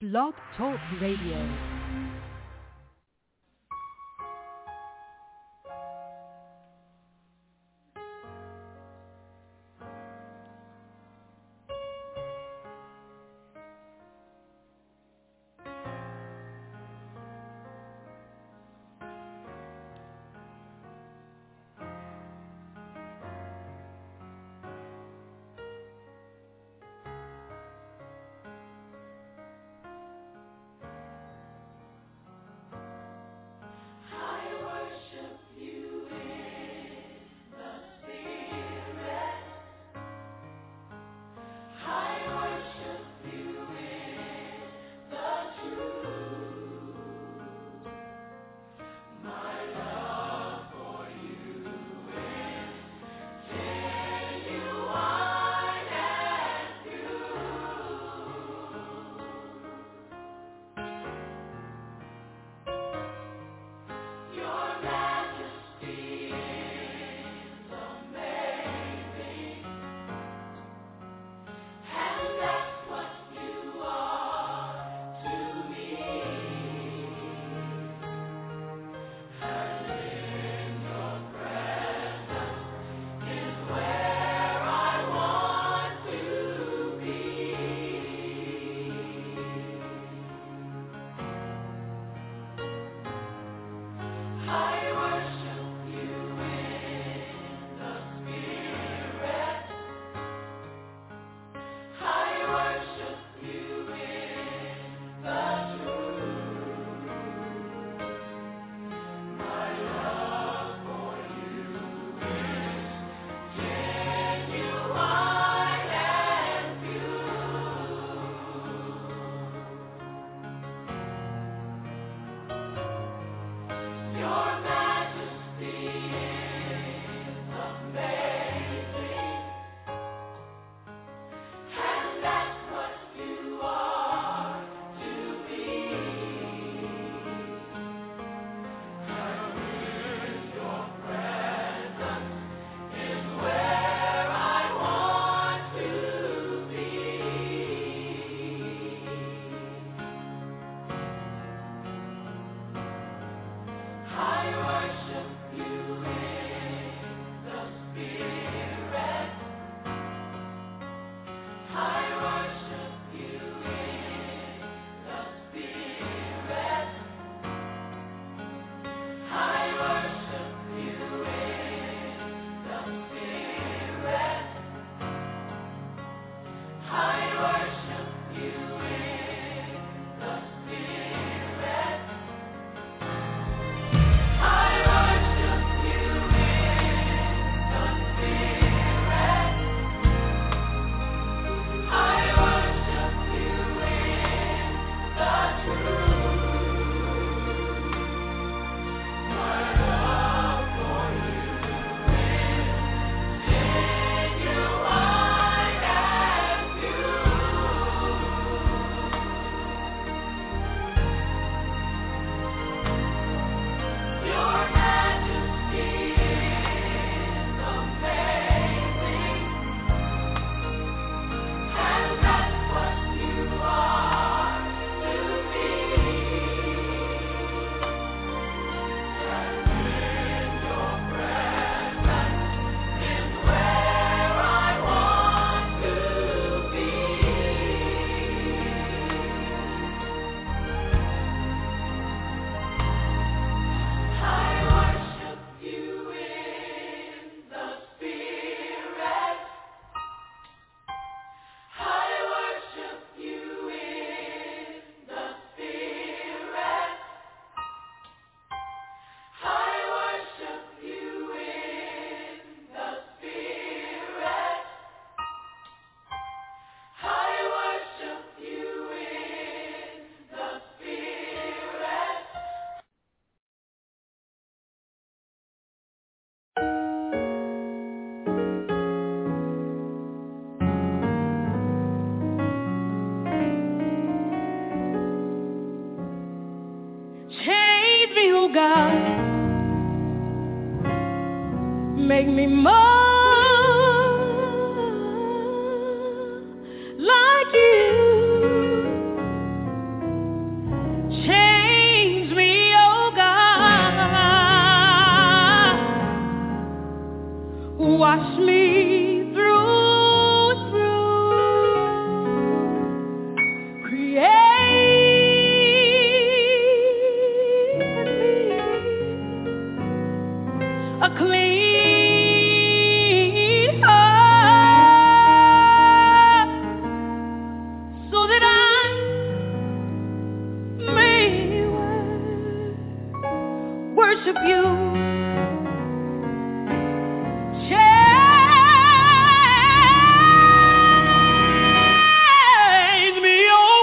Blog Talk Radio. Make me more like you. worship you. Change me, oh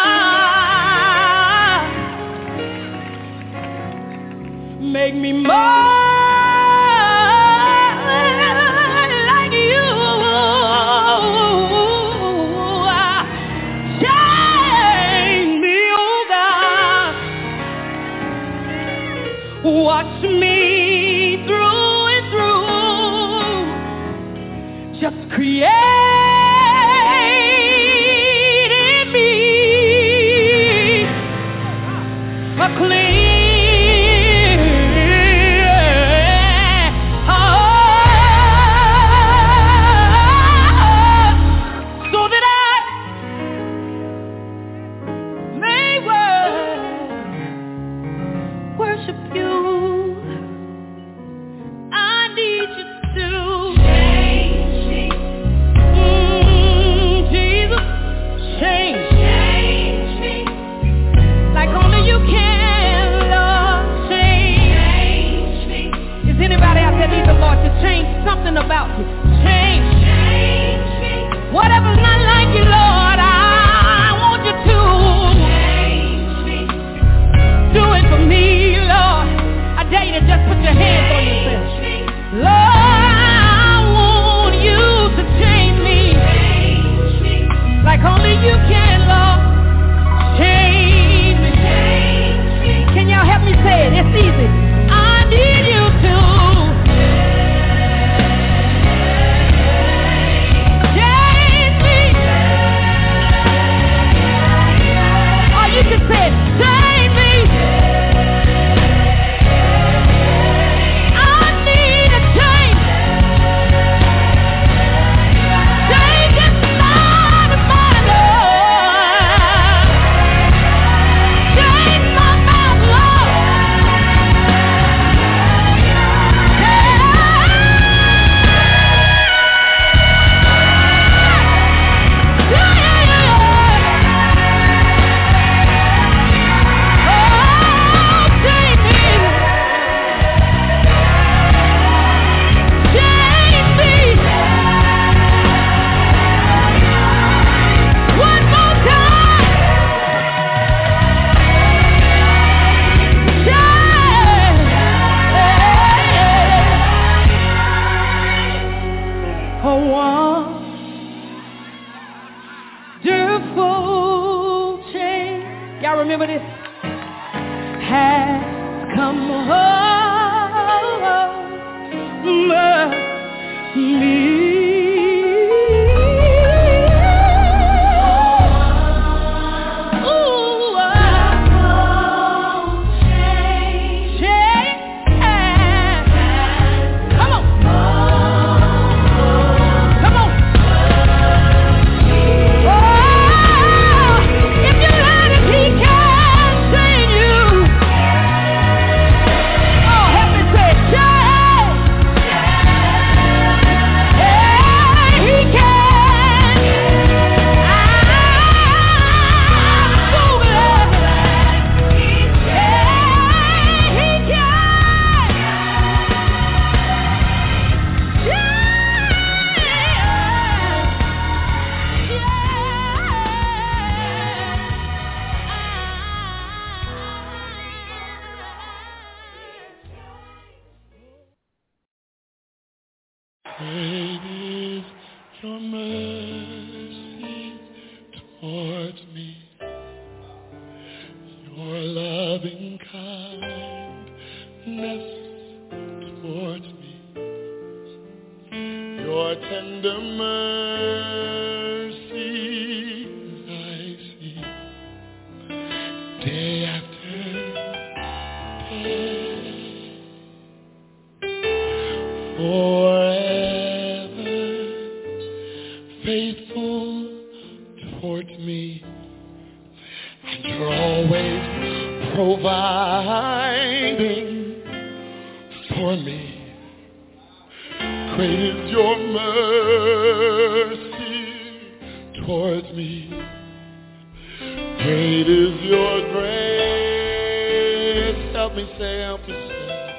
God. Make me more like you. Change me, oh God. Watch me through and through. Just create in me a clean heart, so that I may worship you. I need you to change me. Jesus, change me. Like only you can, Lord, change me. Is anybody out there need the Lord to change something about you? Change me. Whatever's not like you, Lord, I want you to change me. Do it for me, Lord. I dare you to just put your hands on yourself. Lord, I want you to change me. Like only you can, Lord. Change me. Can y'all help me say it? It's easy. I need you to change me. Or you can say it. Change me. I need a change. Change this mind of mine, Lord. Change my mouth, Lord. Y'all remember this? Has come over me. Great is your mercy towards me, your loving kindness towards me, your tender mercies I see day after day. Forever faithful towards me, and you're always providing for me. Great is your mercy towards me. Great is your grace. Help me say, help me say.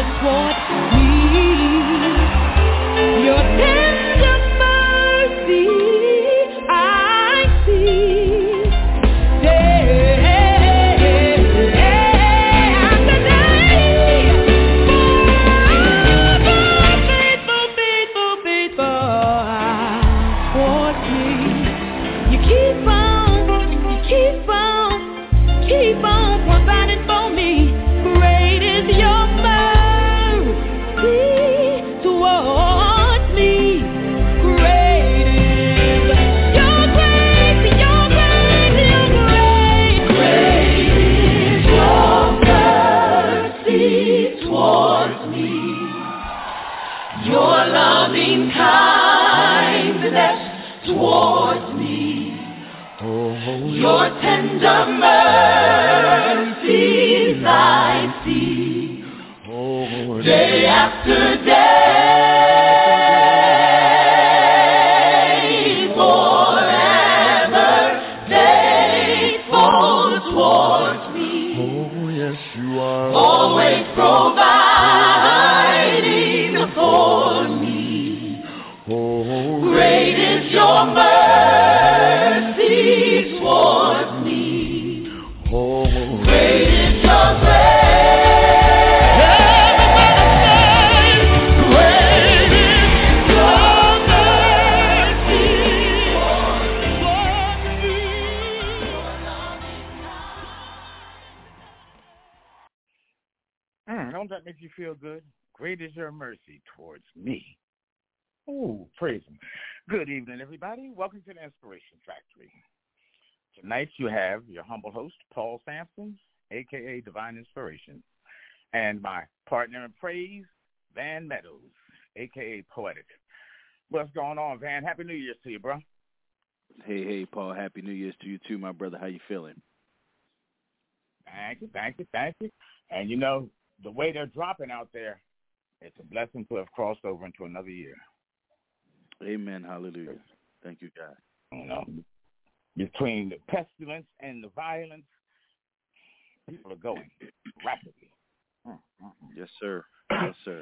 toward me. Your tender mercy I see. Keep on providing for me. Great is your mercy towards me. Great is your grace, your grace, your grace. Great is your mercy towards me. Your loving kindness towards me. Your tender mercies I see, day after day, forever faithful towards me. Oh, yes, you are. Always providing for me. Oh, great is your mercy towards me. Oh, great is your grace. Great is your mercy towards me. Don't that make you feel good? Great is your mercy towards me. Oh, praise him. Good evening, everybody. Welcome to the Inspiration Factory. Tonight you have your humble host, Paul Sampson, a.k.a. Divine Inspiration, and my partner in praise, Van Meadows, a.k.a. Poetic. What's going on, Van? Happy New Year's to you, bro. Hey, Paul. Happy New Year's to you, too, my brother. How you feeling? Thank you. And, you know, the way they're dropping out there, it's a blessing to have crossed over into another year. Amen. Hallelujah. Thank you, God. You know, between the pestilence and the violence, people are going rapidly. Yes, sir. Yes, sir.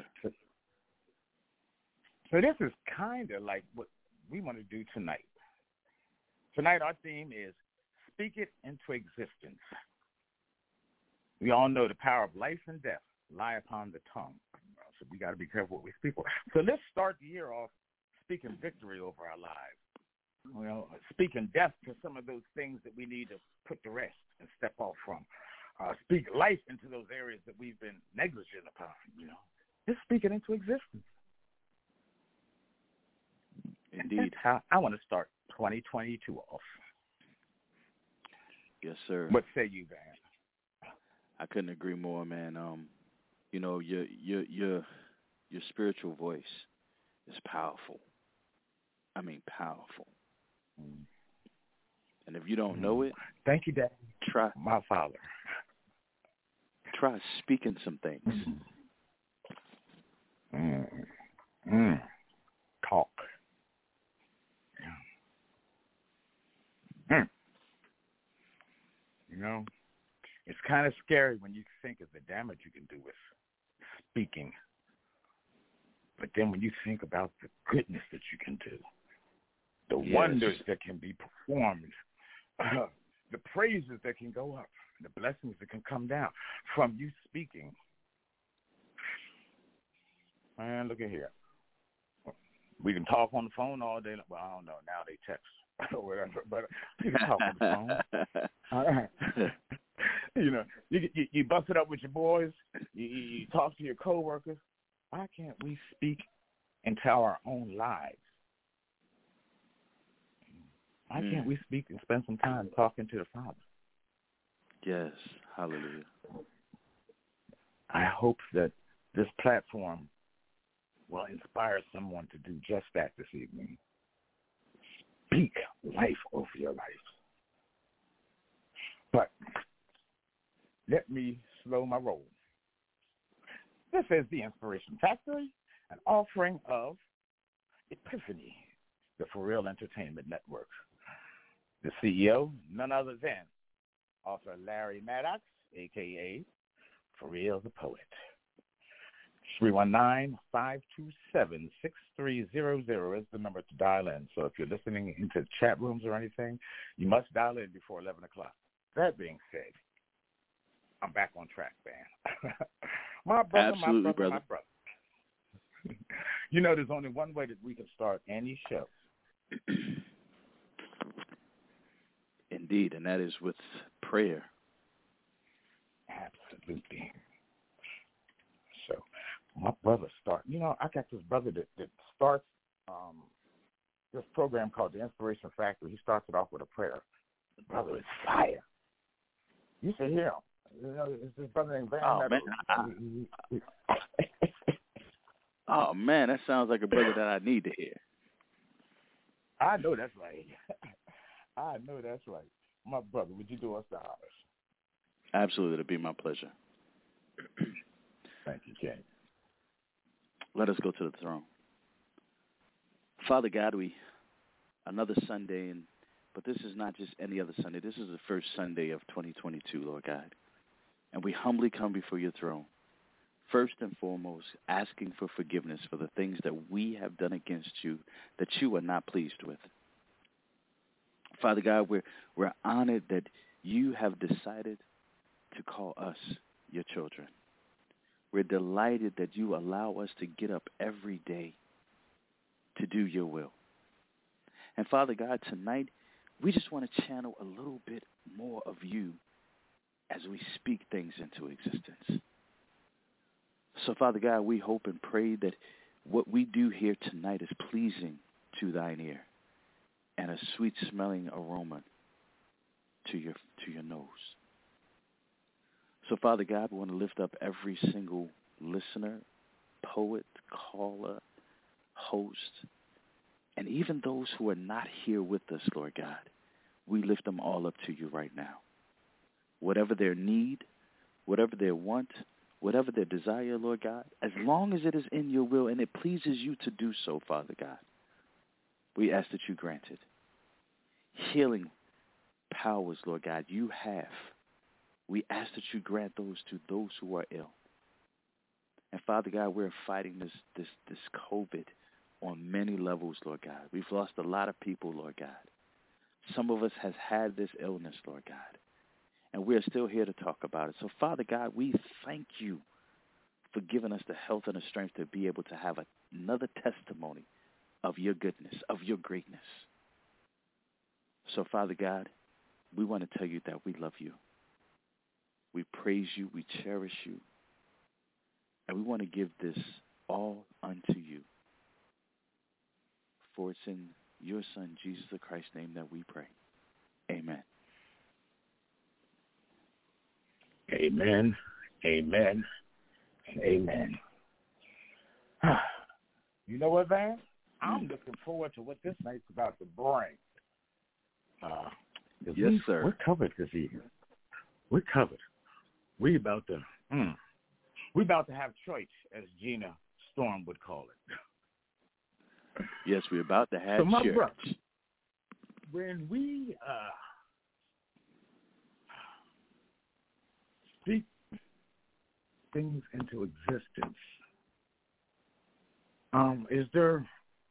So this is kind of like what we want to do tonight. Tonight our theme is Speak It Into Existence. We all know the power of life and death lie upon the tongue. So we got to be careful what we speak for. So let's start the year off speaking victory over our lives. You know, speaking death to some of those things that we need to put to rest and step off from. Speak life into those areas that we've been negligent upon, you know. Just speak it into existence. Indeed. That's how I want to start 2022 off. Yes, sir. What say you, Van? I couldn't agree more, man. You know, your spiritual voice is powerful. I mean, powerful. And if you don't know it, thank you, Dad. Try, my father. Try speaking some things. Talk. You know, it's kind of scary when you think of the damage you can do with speaking. But then when you think about the goodness that you can do, the wonders that can be performed, the praises that can go up, the blessings that can come down from you speaking. Man, look at here. We can talk on the phone all day. Well, I don't know. Now they text or whatever, but you can talk on the phone. All right. You know, you bust it up with your boys. You talk to your coworkers. Why can't we speak into our own lives? Why can't we speak and spend some time talking to the Father? Yes, hallelujah. I hope that this platform will inspire someone to do just that this evening. Speak life over your life. But let me slow my roll. This is the Inspiration Factory, an offering of Epiphany, the For Real Entertainment Network. The CEO, none other than author Larry Maddox, a.k.a. For Real the Poet. 319-527-6300 is the number to dial in. So if you're listening into chat rooms or anything, you must dial in before 11 o'clock. That being said, I'm back on track, man. My brother. You know, there's only one way that we can start any show. Indeed, and that is with prayer. Absolutely. So, my brother I got this brother that starts this program called the Inspiration Factory. He starts it off with a prayer. The brother is fire. You should hear him. You know, it's this brother named Van. Oh, man. Oh, man, that sounds like a brother that I need to hear. I know that's right. I know that's right. My brother, would you do us the honors? Absolutely, it'll be my pleasure. Thank you, King. Let us go to the throne. Father God, another Sunday, but this is not just any other Sunday. This is the first Sunday of 2022, Lord God. And we humbly come before your throne, first and foremost, asking for forgiveness for the things that we have done against you that you are not pleased with. Father God, we're honored that you have decided to call us your children. We're delighted that you allow us to get up every day to do your will. And Father God, tonight, we just want to channel a little bit more of you as we speak things into existence. So, Father God, we hope and pray that what we do here tonight is pleasing to thine ear and a sweet-smelling aroma to your nose. So, Father God, we want to lift up every single listener, poet, caller, host, and even those who are not here with us, Lord God. We lift them all up to you right now. Whatever their need, whatever their want, whatever their desire, Lord God, as long as it is in your will and it pleases you to do so, Father God, we ask that you grant it. Healing powers, Lord God, you have. We ask that you grant those to those who are ill. And Father God, we're fighting this COVID on many levels, Lord God. We've lost a lot of people, Lord God. Some of us has had this illness, Lord God. And we're still here to talk about it. So, Father God, we thank you for giving us the health and the strength to be able to have another testimony of your goodness, of your greatness. So, Father God, we want to tell you that we love you. We praise you. We cherish you. And we want to give this all unto you. For it's in your Son, Jesus the Christ's name, that we pray. Amen. Amen, amen, and amen. You know what, Van? I'm looking forward to what this night's about to bring. Yes, sir. We're covered this evening. We're covered. We about to have church, as Gina Storm would call it. Yes, we're about to have so my church. Brother, when we speak things into existence, is there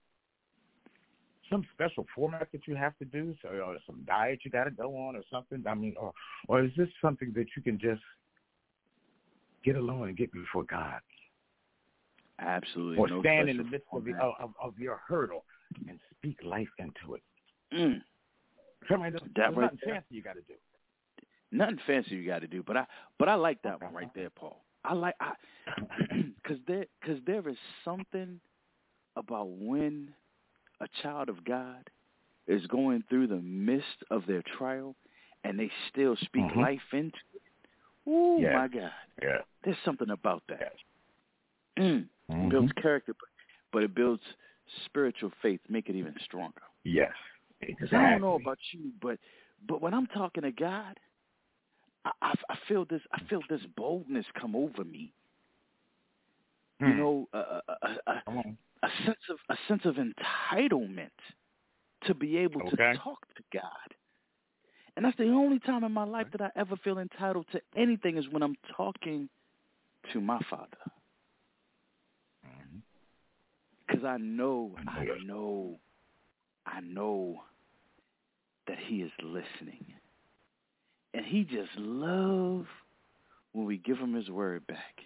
some special format that you have to do, or some diet you got to go on, or something? I mean, or is this something that you can just get alone and get before God? Absolutely. Or no stand in the midst of your hurdle and speak life into it. That there's right nothing there. fancy you got to do. Nothing fancy you got to do, but I like that one right there, Paul. Because there is something about when a child of God is going through the midst of their trial and they still speak life into it. Ooh, yes. my God. Yeah. There's something about that. Yes. It builds character, but it builds spiritual faith, make it even stronger. Yes. Exactly. I don't know about you, but when I'm talking to God, I feel this boldness come over me. You know, a sense of entitlement to be able to talk to God. And that's the only time in my life that I ever feel entitled to anything is when I'm talking to my Father. because I know that he is listening. And he just loves when we give him his word back.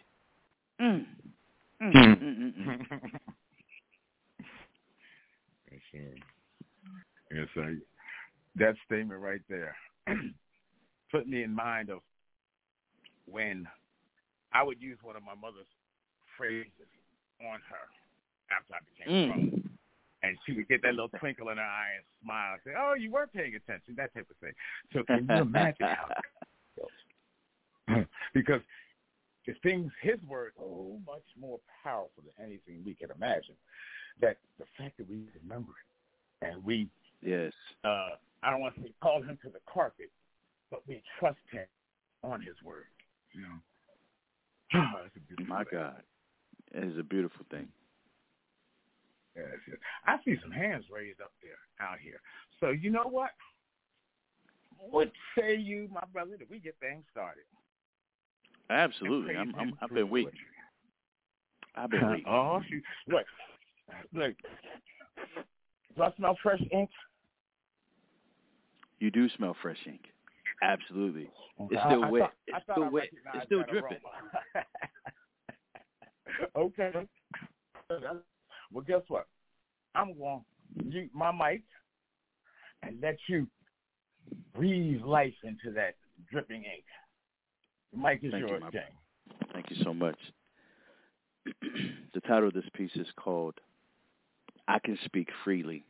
Yes, sir. That statement right there put me in mind of when I would use one of my mother's phrases on her after I became grown. And she would get that little twinkle in her eye and smile and say, "Oh, you were paying attention," that type of thing. So can you imagine how it feels? Because the things, his word, so much more powerful than anything we can imagine, that the fact that we remember it and we, yes, I don't want to say call him to the carpet, but we trust him on his word. You know? That's a beautiful My thing. God. It is a beautiful thing. Yes, yes. I see some hands raised up there out here. So you know what? What say you, my brother, that we get things started? Absolutely. I've been waiting. Oh, shoot. Look. Do I smell fresh ink? You do smell fresh ink. Absolutely. It's still wet. It's still wet. It's still dripping. Okay. Well, guess what? I'm going to mute my mic and let you breathe life into that dripping ink. The mic is yours, King. Thank you so much. The title of this piece is called I Can Speak Freely.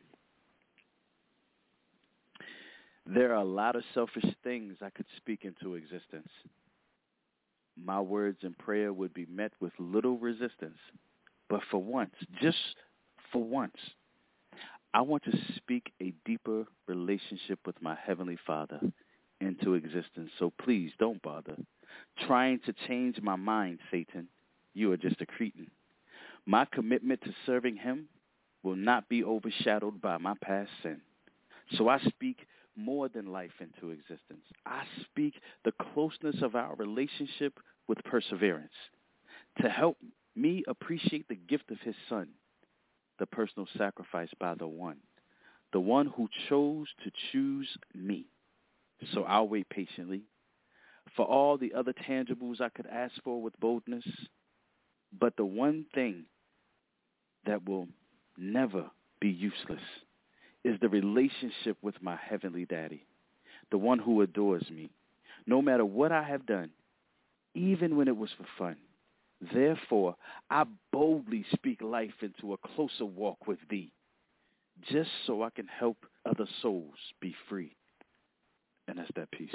There are a lot of selfish things I could speak into existence. My words and prayer would be met with little resistance. But for once, just for once, I want to speak a deeper relationship with my Heavenly Father into existence. So please don't bother trying to change my mind, Satan. You are just a cretin. My commitment to serving him will not be overshadowed by my past sin. So I speak more than life into existence. I speak the closeness of our relationship with perseverance to help me appreciate the gift of his son, the personal sacrifice by the one who chose to choose me. So I'll wait patiently for all the other tangibles I could ask for with boldness. But the one thing that will never be useless is the relationship with my heavenly daddy, the one who adores me, no matter what I have done, even when it was for fun. Therefore, I boldly speak life into a closer walk with thee, just so I can help other souls be free. And that's that piece.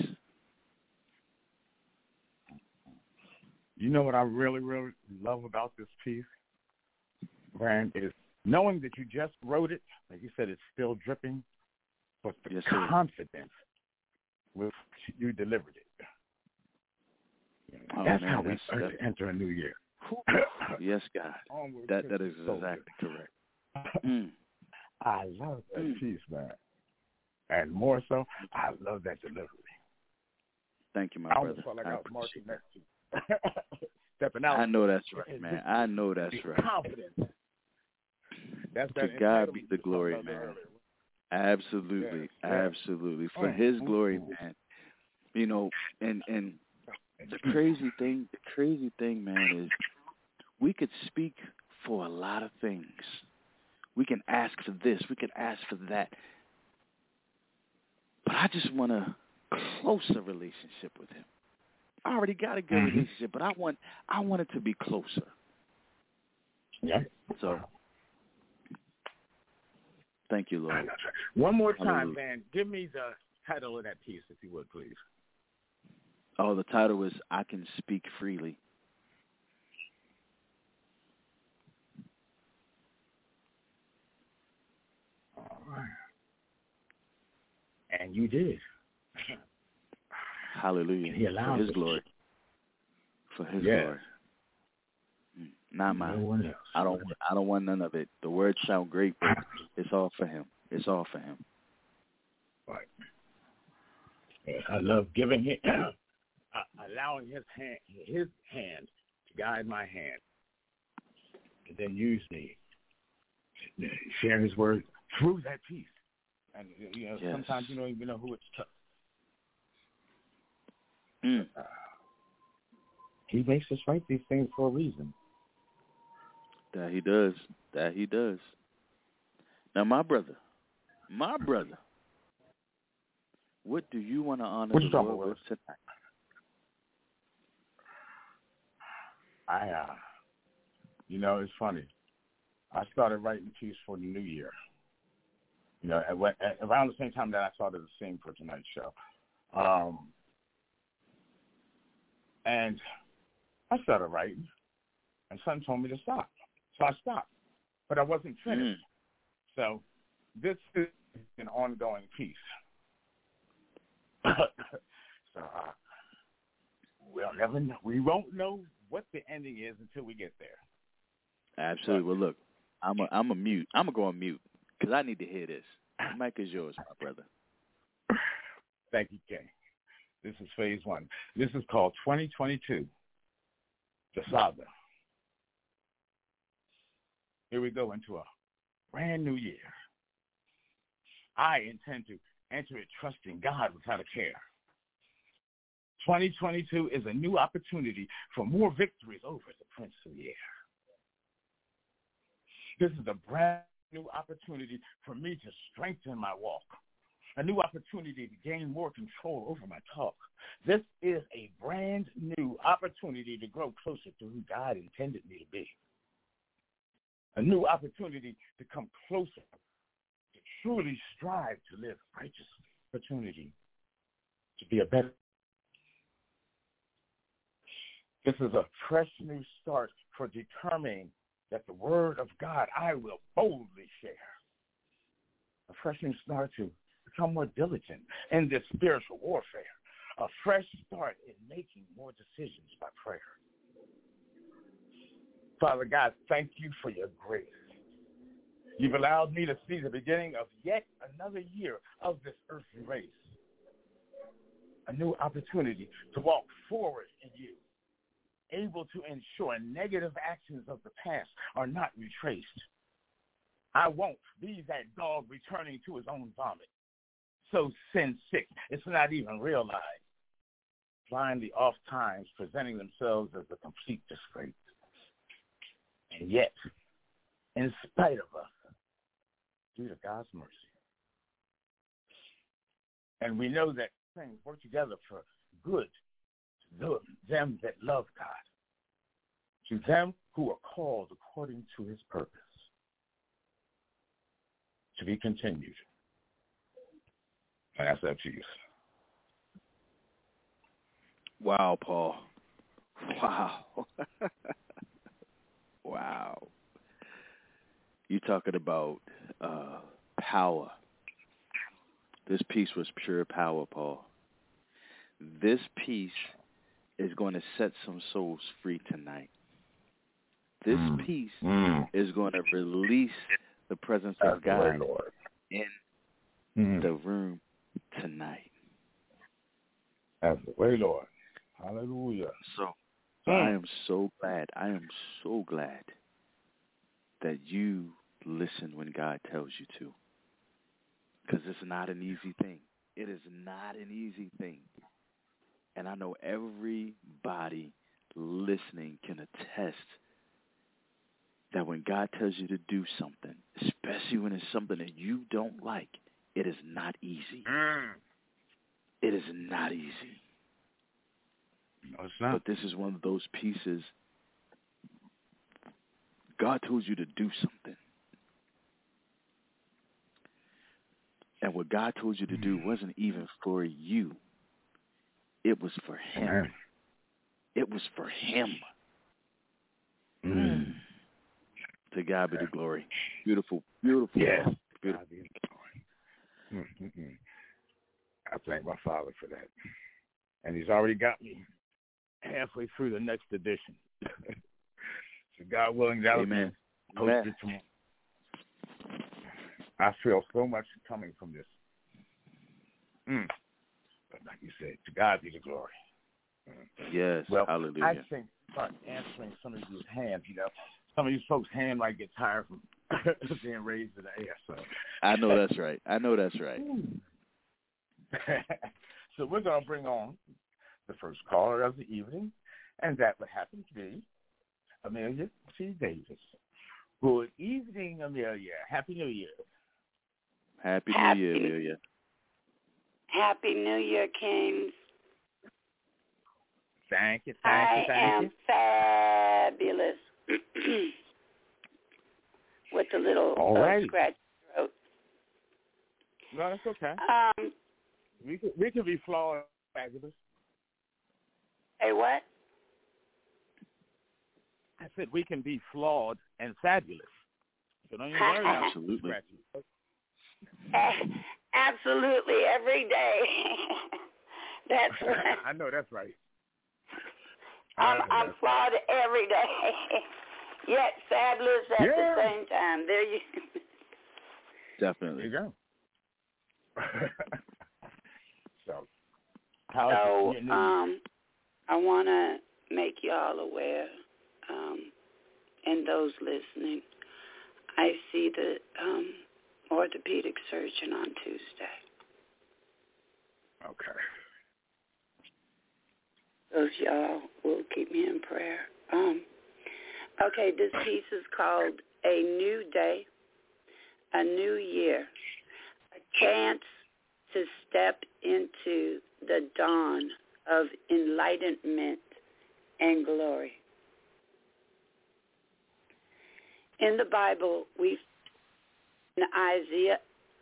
You know what I really, really love about this piece, Brand, is knowing that you just wrote it, like you said, it's still dripping, but the confidence with which you delivered it. That's how we start to enter a new year. Yes, God. That is exactly correct. I love that piece, man. And more so, I love that delivery. Thank you, my brother. I almost felt like I was marching next to you. Stepping out. I know that's right, man. I know that's right. Confidence. That's to God be the glory, man. Absolutely, yes. Absolutely. For his glory, man. You know, and the crazy thing, man, is we could speak for a lot of things. We can ask for this. We can ask for that. But I just want a closer relationship with him. I already got a good relationship, but I want it to be closer. Yeah. So, thank you, Lord. One more time, man. Give me the title of that piece, if you would, please. Oh, the title is I Can Speak Freely. All right. And you did. Hallelujah. He allowed for his glory. For his glory. Not mine. No one else. I don't want none of it. The words sound great, but it's all for him. It's all for him. Right. Yes, I love giving him allowing his hand to guide my hand, and then use me share His word through that peace. And, Yes. sometimes you don't even know who it's to. He makes us write these things for a reason. That He does. That He does. Now, my brother, what do you want to honor What you the talking Lord about, with tonight? It's funny. I started writing piece for the new year. Around the same time that I started to sing for tonight's show. And I started writing, and someone told me to stop. So I stopped. But I wasn't finished. So this is an ongoing piece. So we'll never know. We won't know what the ending is until we get there. Absolutely. Well, look, I'm a mute. I'm gonna go on mute because I need to hear this. The mic is yours, my brother. Thank you, Kay. This is phase one. This is called 2022, the Saga. Here we go into a brand new year. I intend to enter it trusting God without a care. 2022 is a new opportunity for more victories over the Prince of the Air. This is a brand new opportunity for me to strengthen my walk, a new opportunity to gain more control over my talk. This is a brand new opportunity to grow closer to who God intended me to be, a new opportunity to come closer, to truly strive to live righteous, opportunity to be a better. This is a fresh new start for determining that the word of God I will boldly share. A fresh new start to become more diligent in this spiritual warfare. A fresh start in making more decisions by prayer. Father God, thank you for your grace. You've allowed me to see the beginning of yet another year of this earthly race. A new opportunity to walk forward in you, able to ensure negative actions of the past are not retraced. I won't be that dog returning to his own vomit, so sin sick it's not even realized, blindly oft times presenting themselves as a complete disgrace. And yet, in spite of us, due to God's mercy, and we know that things work together for good to them that love God, to them who are called according to his purpose, to be continued. And that's up to you. Wow, Paul. Wow. Wow. You talking about power. This piece was pure power, Paul. This piece is going to set some souls free tonight. This piece is going to release the presence of God in the room tonight. That's the way, Lord. Hallelujah. So I am so glad that you listen when God tells you to. Because it's not an easy thing. It is not an easy thing. And I know everybody listening can attest that when God tells you to do something, especially when it's something that you don't like, it is not easy. It is not easy. No, it's not. But this is one of those pieces. God told you to do something. And what God told you to do wasn't even for you. It was for him. It was for him. To God be the glory. Beautiful, beautiful. Yes. Beautiful. God be the glory. I thank my Father for that. And he's already got me halfway through the next edition. So God willing, that'll be posted tomorrow. I feel so much coming from this. But like you said, to God be the glory. Yes, well, hallelujah. I think start answering some of these hands, Some of these folks' handwriting get tired from being raised in the air. So I know that's right. So we're going to bring on the first caller of the evening, and that would happen to be Amelia C. Davis. Good evening, Amelia. Happy New Year. Happy New Year, Amelia. Happy New Year, Kings. Thank you. I am fabulous. With a little scratchy throat. No, that's okay. We could be flawed fabulous. Hey, what? I said we can be flawed and fabulous. So don't even worry about Absolutely. Absolutely, every day. That's right. I know that's right. I'm flawed every day, yet fabulous at the same time. There you Definitely. There you go. So I want to make you all aware, and those listening, I see the orthopedic surgeon on Tuesday. Okay. Those y'all will keep me in prayer. Okay, this piece is called A New Day, a New Year, a chance to step into the dawn of enlightenment and glory. In the Bible, we in Isaiah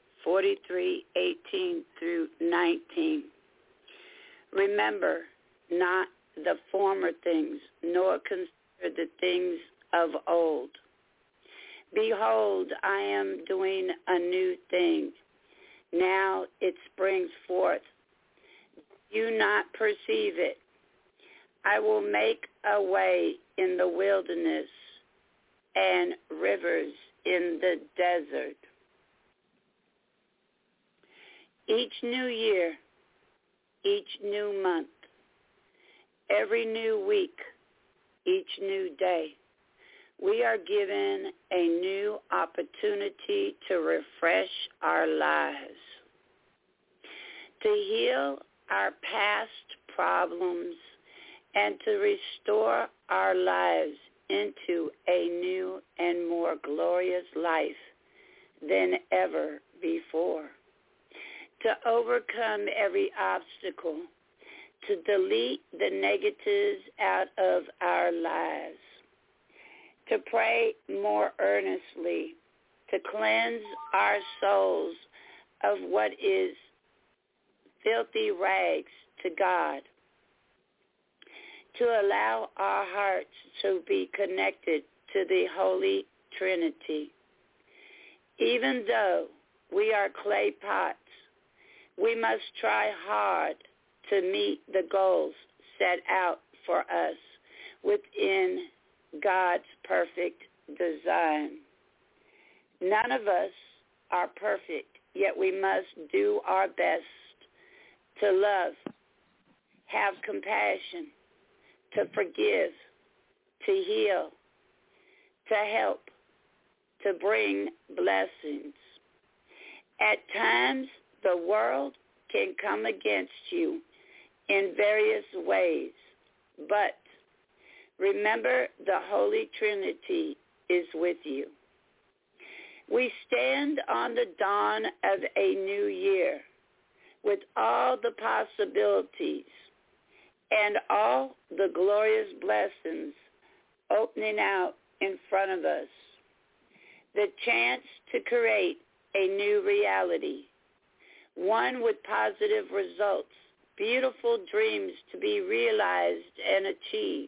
43:18 through 19. Remember not the former things, nor consider the things of old. Behold, I am doing a new thing. Now it springs forth. Do you not perceive it? I will make a way in the wilderness and rivers in the desert. Each new year, each new month, every new week, each new day, we are given a new opportunity to refresh our lives, to heal our past problems, and to restore our lives into a new and more glorious life than ever before, to overcome every obstacle, to delete the negatives out of our lives, to pray more earnestly, to cleanse our souls of what is filthy rags to God, to allow our hearts to be connected to the Holy Trinity. Even though we are clay pots, we must try hard to meet the goals set out for us within God's perfect design. None of us are perfect, yet we must do our best to love, have compassion, to forgive, to heal, to help, to bring blessings. At times, the world can come against you in various ways, but remember the Holy Trinity is with you. We stand on the dawn of a new year with all the possibilities and all the glorious blessings opening out in front of us. The chance to create a new reality, one with positive results, beautiful dreams to be realized and achieved.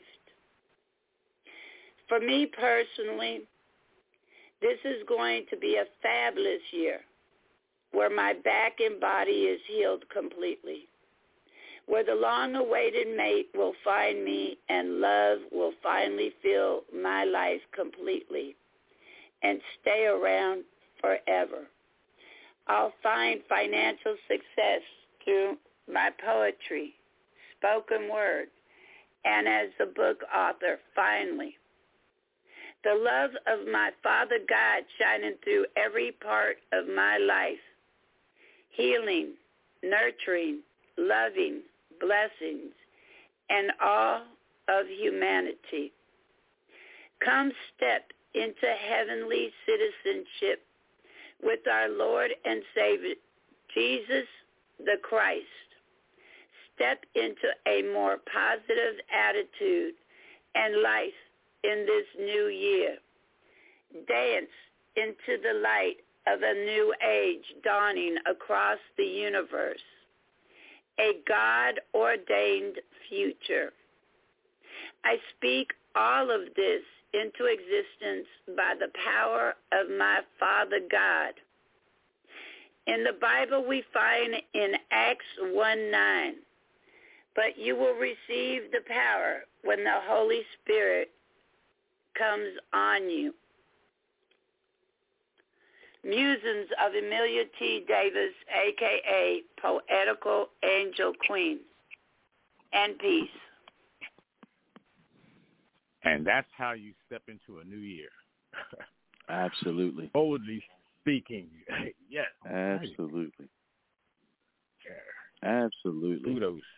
For me personally, this is going to be a fabulous year where my back and body is healed completely, where the long-awaited mate will find me and love will finally fill my life completely and stay around forever. I'll find financial success through my poetry, spoken word, and as a book author, finally. The love of my Father God shining through every part of my life, healing, nurturing, loving, blessings, and all of humanity. Come step into heavenly citizenship with our Lord and Savior, Jesus the Christ. Step into a more positive attitude and life in this new year. Dance into the light of a new age dawning across the universe, a God-ordained future. I speak all of this into existence by the power of my Father God. In the Bible we find in Acts 1:9, but you will receive the power when the Holy Spirit comes on you. Musings of Amelia T. Davis, a.k.a. Poetical Angel Queen. And peace. And that's how you step into a new year. Absolutely. Boldly speaking. Yes. Absolutely. Yeah. Absolutely.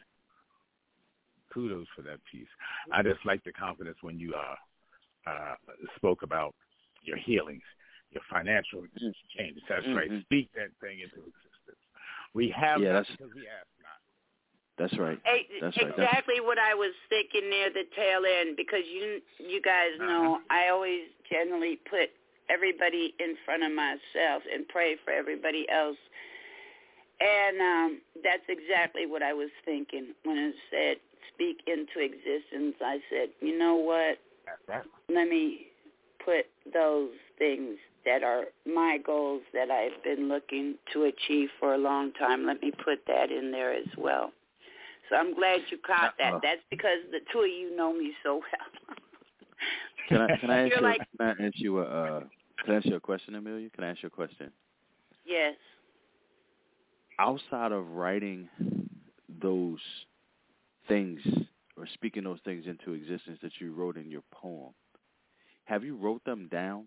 Kudos for that piece. I just like the confidence when you spoke about your healings, your financial changes. That's right. Speak that thing into existence. We have that because we ask not. That's right. That's right. Exactly what I was thinking near the tail end, because you guys know I always generally put everybody in front of myself and pray for everybody else. And that's exactly what I was thinking when it said speak into existence. I said, you know what? Let me put those things that are my goals that I've been looking to achieve for a long time. Let me put that in there as well. So I'm glad you caught that. That's because the two of you know me so well. Can I ask you a question, Amelia? Can I ask you a question? Yes. Outside of writing those things or speaking those things into existence that you wrote in your poem, have you wrote them down?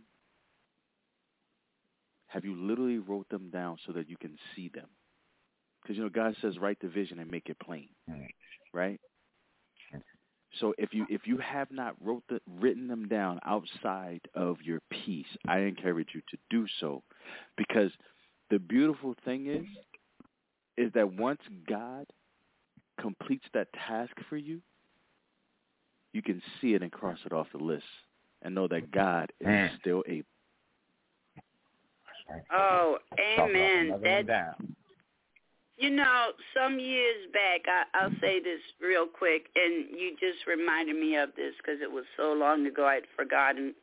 Have you literally wrote them down so that you can see them? Because, God says write the vision and make it plain, right? So if you have not written them down outside of your piece, I encourage you to do so, because the beautiful thing is that once God completes that task for you, you can see it and cross it off the list and know that God is still able. Oh, amen. Some years back, I'll say this real quick, and you just reminded me of this because it was so long ago I'd forgotten.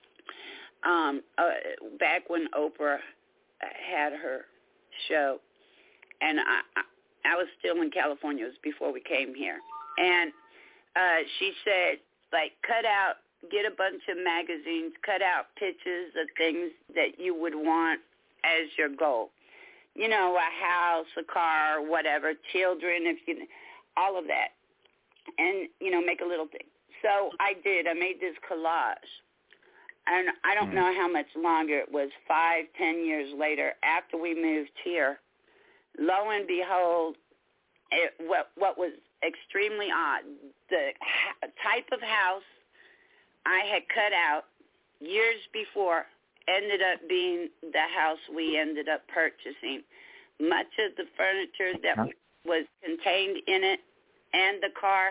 Back when Oprah had her show, and I was still in California. It was before we came here. And she said, get a bunch of magazines, cut out pictures of things that you would want as your goal. A house, a car, whatever, children, all of that. And, make a little thing. So I did. I made this collage. And I don't know how much longer it was, 5-10 years later, after we moved here. Lo and behold, what was extremely odd, the type of house I had cut out years before ended up being the house we ended up purchasing. Much of the furniture that was contained in it and the car.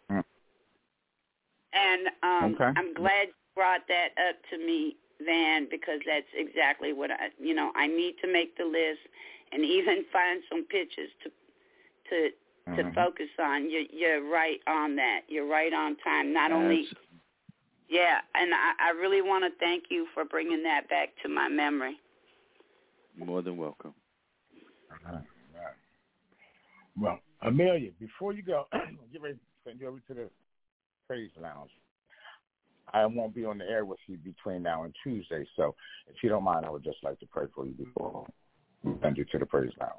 And I'm glad you brought that up to me, Van, because that's exactly what I need to make the list and even find some pictures to focus on. You're right on that. You're right on time. Not only... Yeah, and I really want to thank you for bringing that back to my memory. You're more than welcome. Right. Well, Amelia, before you go, get ready to send you over to the Praise Lounge. I won't be on the air with you between now and Tuesday, so if you don't mind, I would just like to pray for you before we send you to the Praise Lounge.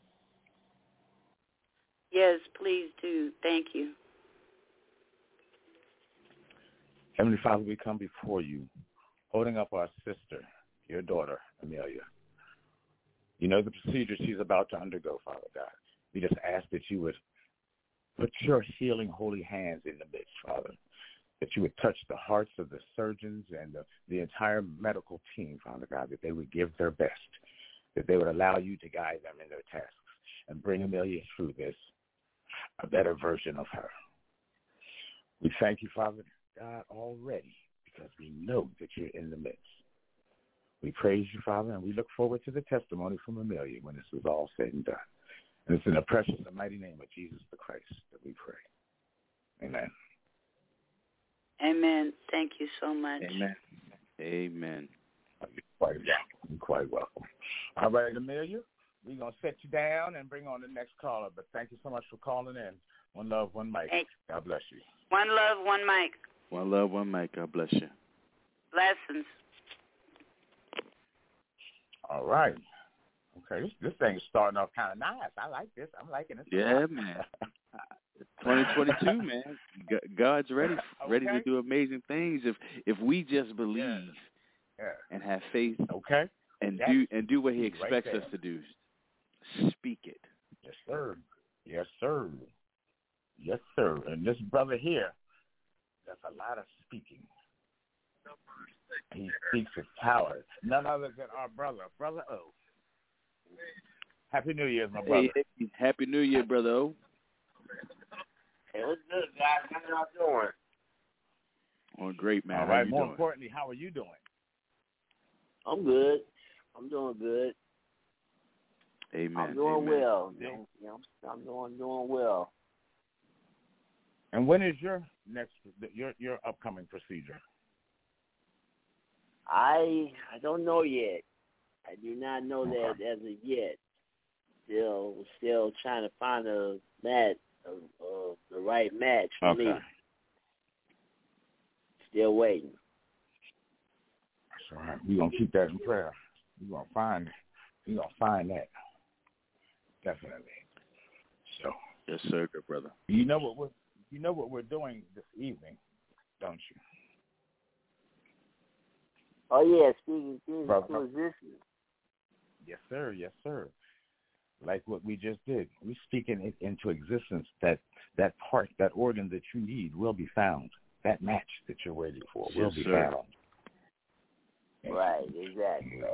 Yes, please do. Thank you. Heavenly Father, we come before you holding up our sister, your daughter, Amelia. You know the procedure she's about to undergo, Father God. We just ask that you would put your healing holy hands in the midst, Father, that you would touch the hearts of the surgeons and the entire medical team, Father God, that they would give their best, that they would allow you to guide them in their tasks and bring Amelia through this, a better version of her. We thank you, Father God, already because we know that you're in the midst. We praise you, Father, and we look forward to the testimony from Amelia when this is all said and done. And it's in the precious and mighty name of Jesus the Christ that we pray. Amen. Amen. Thank you so much. Amen. Amen. You're quite welcome. All right, Amelia, we're going to set you down and bring on the next caller. But thank you so much for calling in. One love, one mic. God bless you. One love, one mic. One love, one mic. God bless you. Blessings. All right. Okay, this thing is starting off kind of nice. I like this. I'm liking it. Yeah, man. 2022, man. God's ready to do amazing things if we just believe and have faith. Okay. And do what He expects us to do. Speak it. Yes, sir. Yes, sir. Yes, sir. And this brother here does a lot of speaking. He speaks with power. None other than our brother, Brother O. Happy New Year, my brother. Hey, Happy New Year, Brother O. Hey, what's good, guys? How y'all doing? Oh, great, man. All right. More importantly, how are you doing? I'm good. I'm doing good. Amen. I'm doing Amen. well. I'm doing well. And when is your next your upcoming procedure? I don't know yet. I do not know that as of yet. Still trying to find a match, the right match for me. Still waiting. That's all right. We're gonna keep that in prayer. We're gonna find that. Definitely. So. Yes, sir, good brother. You know what we're doing this evening, don't you? Oh yeah, speaking to existence. Yes, sir. Yes, sir. Like what we just did. We're speaking it into existence. That part, that organ that you need will be found. That match that you're waiting for will be found. Right, exactly. You know,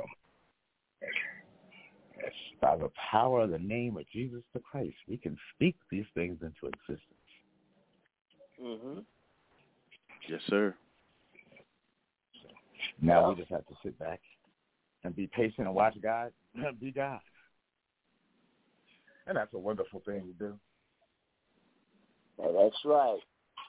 yes, by the power of the name of Jesus the Christ, we can speak these things into existence. Mhm. Yes, sir. So now we just have to sit back and be patient and watch God be God. And that's a wonderful thing to do. Yeah, that's right.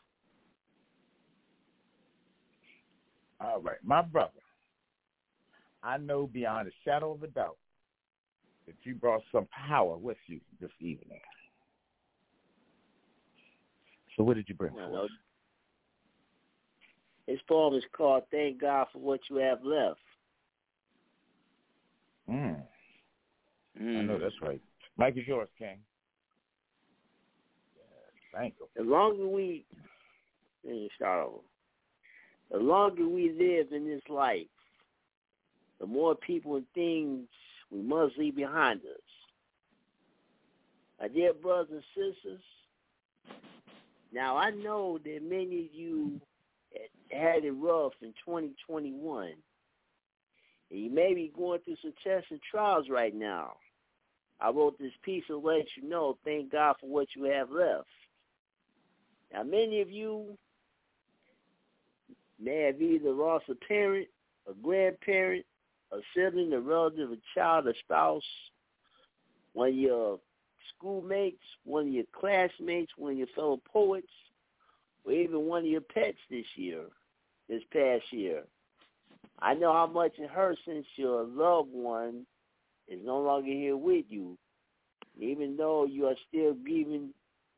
All right. My brother, I know beyond a shadow of a doubt that you brought some power with you this evening. So what did you bring for us? His poem is called Thank God for What You Have Left. I know that's right. Mike is yours, King. Yes, thank you. The longer we live in this life, the more people and things we must leave behind us. My dear brothers and sisters, now I know that many of you had it rough in 2021. And you may be going through some tests and trials right now. I wrote this piece to let you know, thank God for what you have left. Now, many of you may have either lost a parent, a grandparent, a sibling, a relative, a child, a spouse, one of your schoolmates, one of your classmates, one of your fellow poets, or even one of your pets this past year. I know how much it hurts since your loved one is no longer here with you. Even though you are still grieving,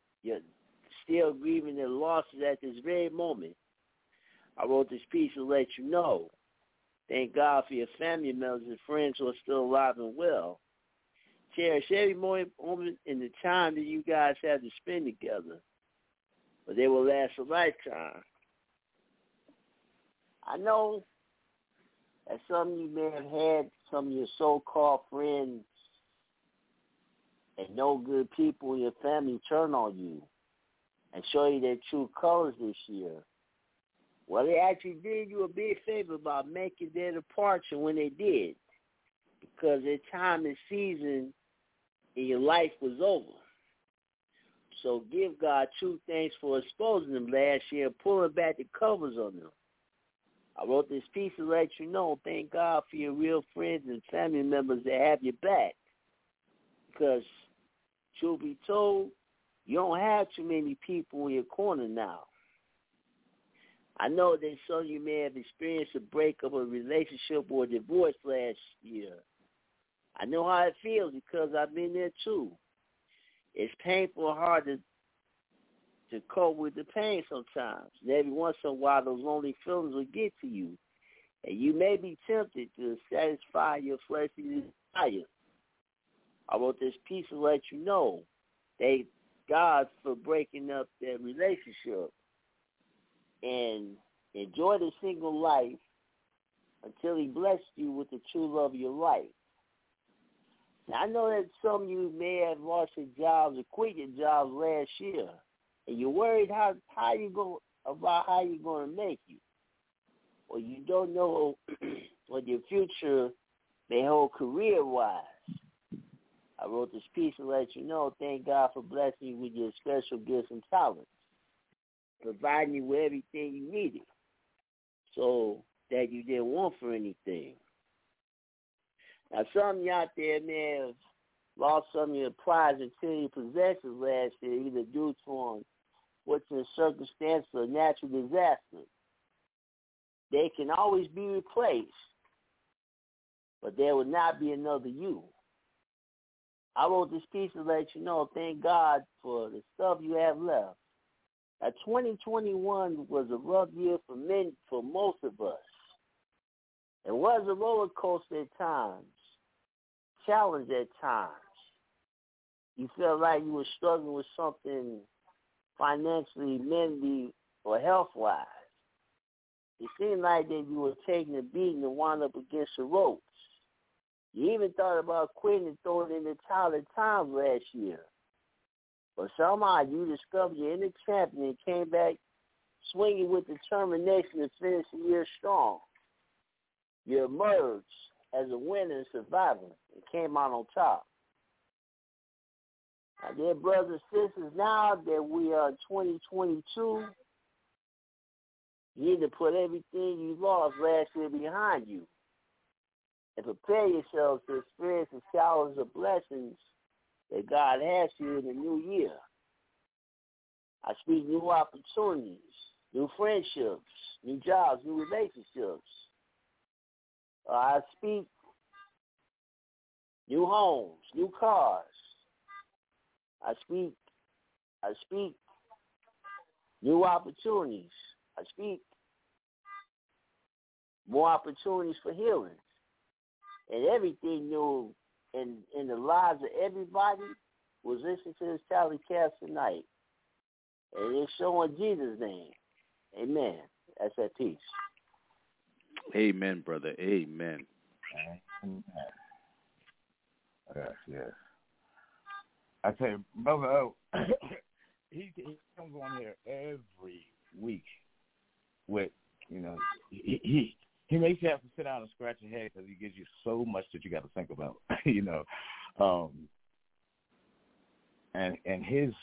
their losses at this very moment. I wrote this piece to let you know. Thank God for your family members and friends who are still alive and well. Cherish every moment in the time that you guys have to spend together, but they will last a lifetime. I know And some of you may have had some of your so-called friends and no good people in your family turn on you and show you their true colors this year. Well, they actually did you a big favor by making their departure when they did, because their time and season in your life was over. So give God true thanks for exposing them last year and pulling back the covers on them. I wrote this piece to let you know, thank God for your real friends and family members that have your back. Because, truth be told, you don't have too many people in your corner now. I know that some of you may have experienced a breakup of a relationship or a divorce last year. I know how it feels because I've been there too. It's painful and hard to cope with the pain sometimes. And every once in a while, those lonely feelings will get to you. And you may be tempted to satisfy your fleshly desire. I wrote this piece to let you know, thank God for breaking up that relationship. And enjoy the single life until he blessed you with the true love of your life. Now, I know that some of you may have lost your jobs or quit your jobs last year, and you're worried about how you're going to make it, or you don't know what your future may hold career-wise. I wrote this piece to let you know, thank God for blessing you with your special gifts and talents, providing you with everything you needed so that you didn't want for anything. Now, some of you out there may have lost some of your prized and material possessions last year, either due to what's in circumstance or natural disaster. They can always be replaced, but there will not be another you. I wrote this piece to let you know, thank God for the stuff you have left. Now, 2021 was a rough year for most of us. It was a roller coaster at times, challenge at times. You felt like you were struggling with something financially, mentally, or health-wise. It seemed like that you were taking a beating and wound up against the ropes. You even thought about quitting and throwing in the towel at times last year. But somehow you discovered your inner champion and came back swinging with determination to finish the year strong. You emerged as a winner and survivor and came out on top. Now, dear brothers and sisters, now that we are in 2022, you need to put everything you lost last year behind you and prepare yourselves to experience the showers of blessings that God has for you in the new year. I speak new opportunities, new friendships, new jobs, new relationships. I speak new homes, new cars. I speak new opportunities. I speak more opportunities for healing. And everything new in the lives of everybody was listening to this telecast tonight. And it's showing Jesus' name. Amen. That's that piece. Amen, brother. Amen. Yes. I tell you, Brother O, he comes on here every week with, he makes you have to sit down and scratch your head because he gives you so much that you got to think about, and his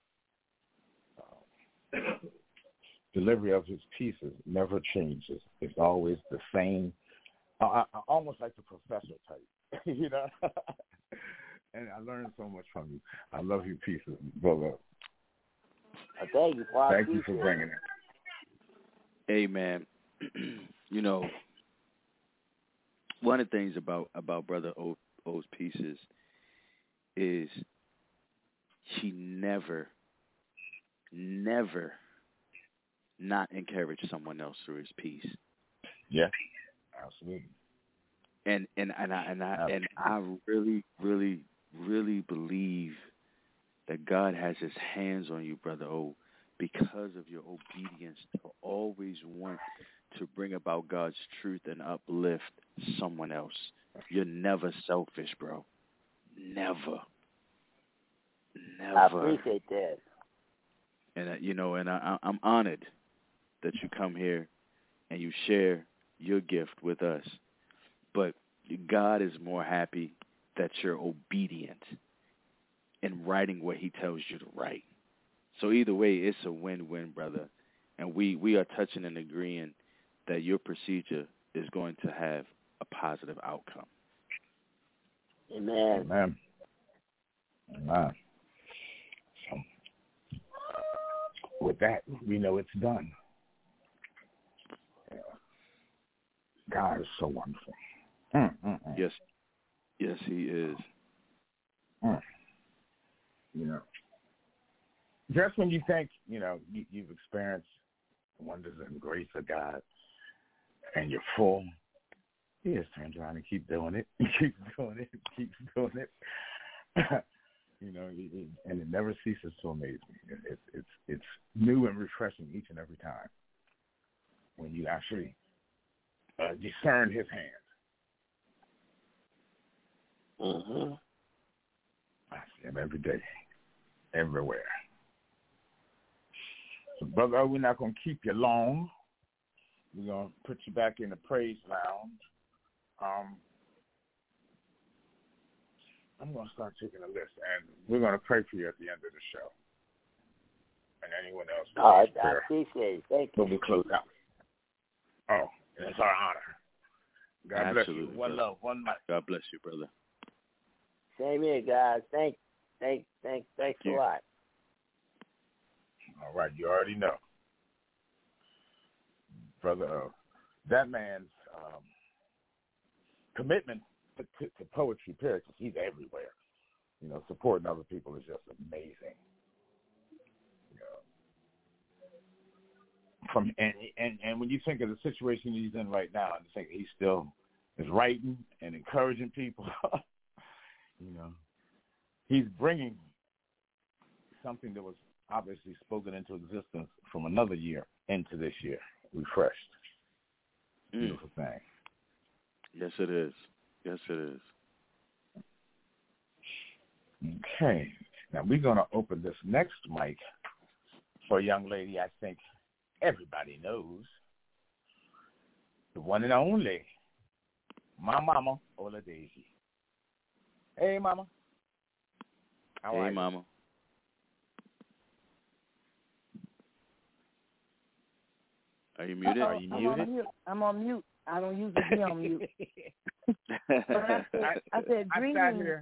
delivery of his pieces never changes. It's always the same. I almost like the professor type, And I learned so much from you. I love your pieces, brother. Thank you. Thank you for bringing it. Amen. One of the things about Brother O's pieces is he never not encourage someone else through his piece. Yeah, absolutely. And I really believe that God has his hands on you, Brother O, because of your obedience to always want to bring about God's truth and uplift someone else. You're never selfish, bro. Never. I appreciate that. And, you know, and I'm honored that you come here and you share your gift with us. But God is more happy that you're obedient in writing what he tells you to write. So either way, it's a win-win, brother. And we are touching and agreeing that your procedure is going to have a positive outcome. Amen. Amen. Amen. So, with that, we know it's done. God is so wonderful. Yes. Yes, he is. You know, just when you think, you know, you've experienced the wonders and grace of God and you're full, he just turns around and keeps doing it. Keeps doing it. Keeps doing it. You know, and it never ceases to amaze me. It's new and refreshing each and every time when you actually discern his hand. I see him every day, everywhere. So, brother, we're not going to keep you long. We're going to put you back in the praise lounge. I'm going to start taking a list, and we're going to pray for you at the end of the show. And anyone else. I appreciate it. Thank you. When we close out. Oh, it's our honor. God bless you. One love, one mic. God bless you, brother. Same here, guys. Thanks a lot. All right, you already know. Brother, that man's commitment to poetry, period, he's everywhere. You know, supporting other people is just amazing. You know, and when you think of the situation he's in right now, and think he still is writing and encouraging people, you know, he's bringing something that was obviously spoken into existence from another year into this year, refreshed. Beautiful thing. Yes, it is. Yes, it is. Okay. Now we're going to open this next mic for a young lady I think everybody knows. The one and only, my mama, Ola Daisy. Hey, mama. How are you? Mama. Are you muted? Are you muted? I'm on mute. I don't usually be on mute. I said, greetings.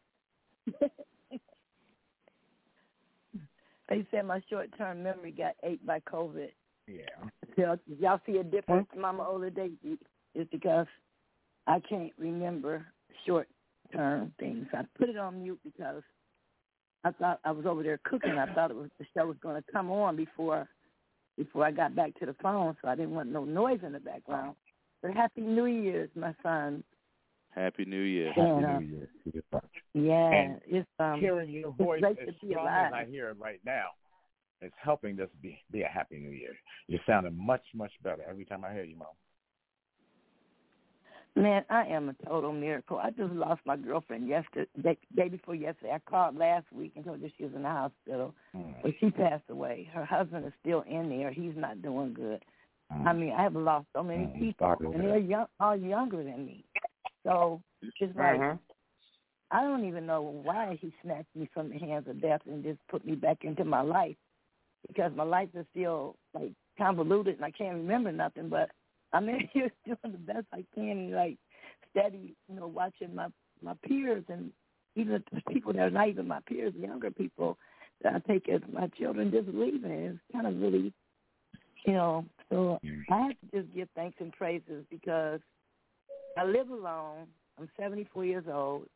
They said my short-term memory got ate by COVID. Yeah. Y'all see a difference, Mama Ola Daisy? It's because I can't remember short-term things. I put it on mute because I thought I was over there cooking. I thought the show was going to come on before I got back to the phone, so I didn't want no noise in the background. But Happy New Year's, my son. Happy New Year. Happy New Year. Yeah, and it's hearing your voice great as to be strong alive. as I hear it right now, it's helping this be a Happy New Year. You're sounding much, much better every time I hear you, Mom. Man, I am a total miracle. I just lost my girlfriend day before yesterday. I called last week and told her she was in the hospital, but she passed away. Her husband is still in there. He's not doing good. I mean, I have lost so many people, and they're all younger than me. So it's like, I don't even know why he snatched me from the hands of death and just put me back into my life, because my life is still, like, convoluted and I can't remember nothing, but I'm in here doing the best I can and, like, steady, you know, watching my peers and even the people that are not even my peers, younger people that I take as my children, just leaving. It's kind of really, you know, so I have to just give thanks and praises because I live alone. I'm 74 years old.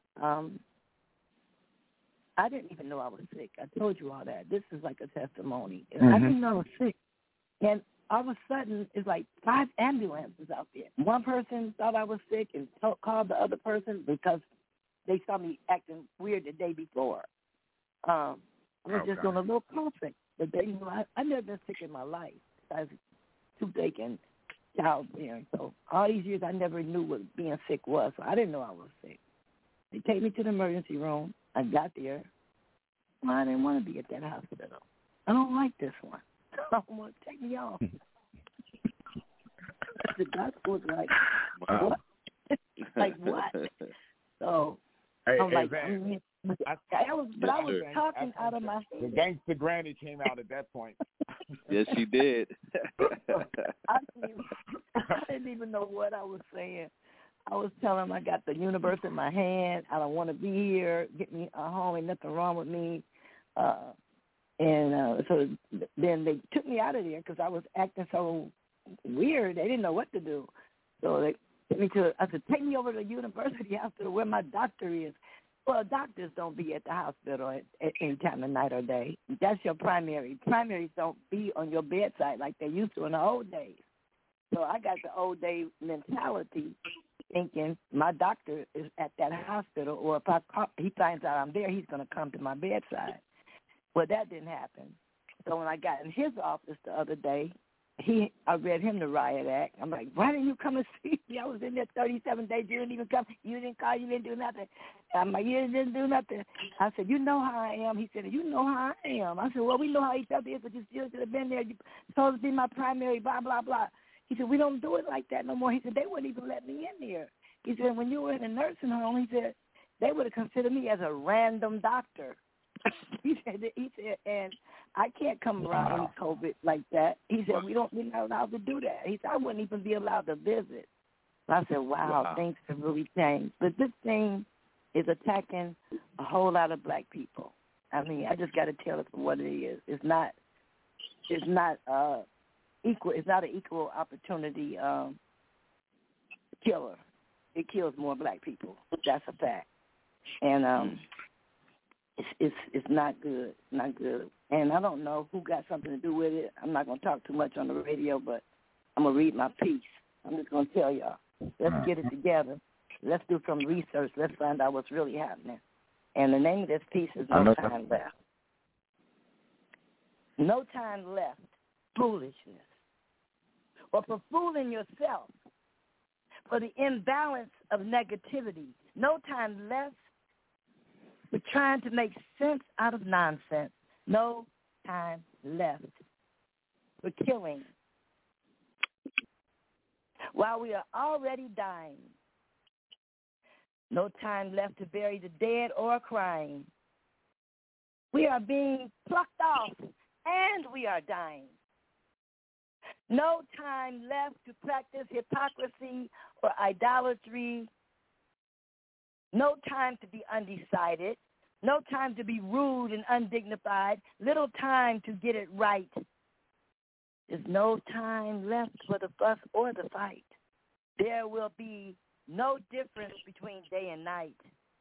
I didn't even know I was sick. I told you all that. This is like a testimony. I didn't know I was sick. And all of a sudden, it's like 5 ambulances out there. One person thought I was sick and called the other person because they saw me acting weird the day before. I was just on a little cough, but they knew I never been sick in my life. I was toothache and childbearing. So all these years I never knew what being sick was. So I didn't know I was sick. They take me to the emergency room. I got there. Well, I didn't want to be at that hospital. I don't like this one. I want to take me off. The doctor was like, wow. what? Like, what? So I'm like, I was talking out of my head. The gangster granny came out at that point. Yes, she did. I didn't even know what I was saying. I was telling him I got the universe in my hand. I don't want to be here. Get me home. Ain't nothing wrong with me. So then they took me out of there because I was acting so weird. They didn't know what to do. So they took me to, I said, take me over to the university hospital where my doctor is. Well, doctors don't be at the hospital at any time of night or day. That's your primary. Primaries don't be on your bedside like they used to in the old days. So I got the old day mentality, thinking my doctor is at that hospital, or if he finds out I'm there, he's going to come to my bedside. Well, that didn't happen. So when I got in his office the other day, I read him the riot act. I'm like, why didn't you come and see me? I was in there 37 days. You didn't even come. You didn't call. You didn't do nothing. I'm like, you didn't do nothing. I said, you know how I am. He said, you know how I am. I said, well, we know how each other is, but you still should have been there. You're supposed to be my primary, blah, blah, blah. He said, we don't do it like that no more. He said, they wouldn't even let me in there. He said, when you were in a nursing home, he said, they would have considered me as a random doctor. He said, and I can't come around in COVID like that. He said, we're not allowed to do that. He said, I wouldn't even be allowed to visit. I said, wow, things have really changed. But this thing is attacking a whole lot of black people. I mean, I just got to tell it for what it is. It's not equal. It's not an equal opportunity killer. It kills more black people. That's a fact. And it's not good. Not good. And I don't know who got something to do with it. I'm not going to talk too much on the radio, but I'm going to read my piece. I'm just going to tell y'all. Let's get it together. Let's do some research. Let's find out what's really happening. And the name of this piece is No Time Left. No time left. Foolishness. Or for fooling yourself. For the imbalance of negativity. No time left. We're trying to make sense out of nonsense. No time left. We're killing. While we are already dying. No time left to bury the dead or crying. We are being plucked off and we are dying. No time left to practice hypocrisy or idolatry. No time to be undecided. No time to be rude and undignified. Little time to get it right. There's no time left for the fuss or the fight. There will be no difference between day and night.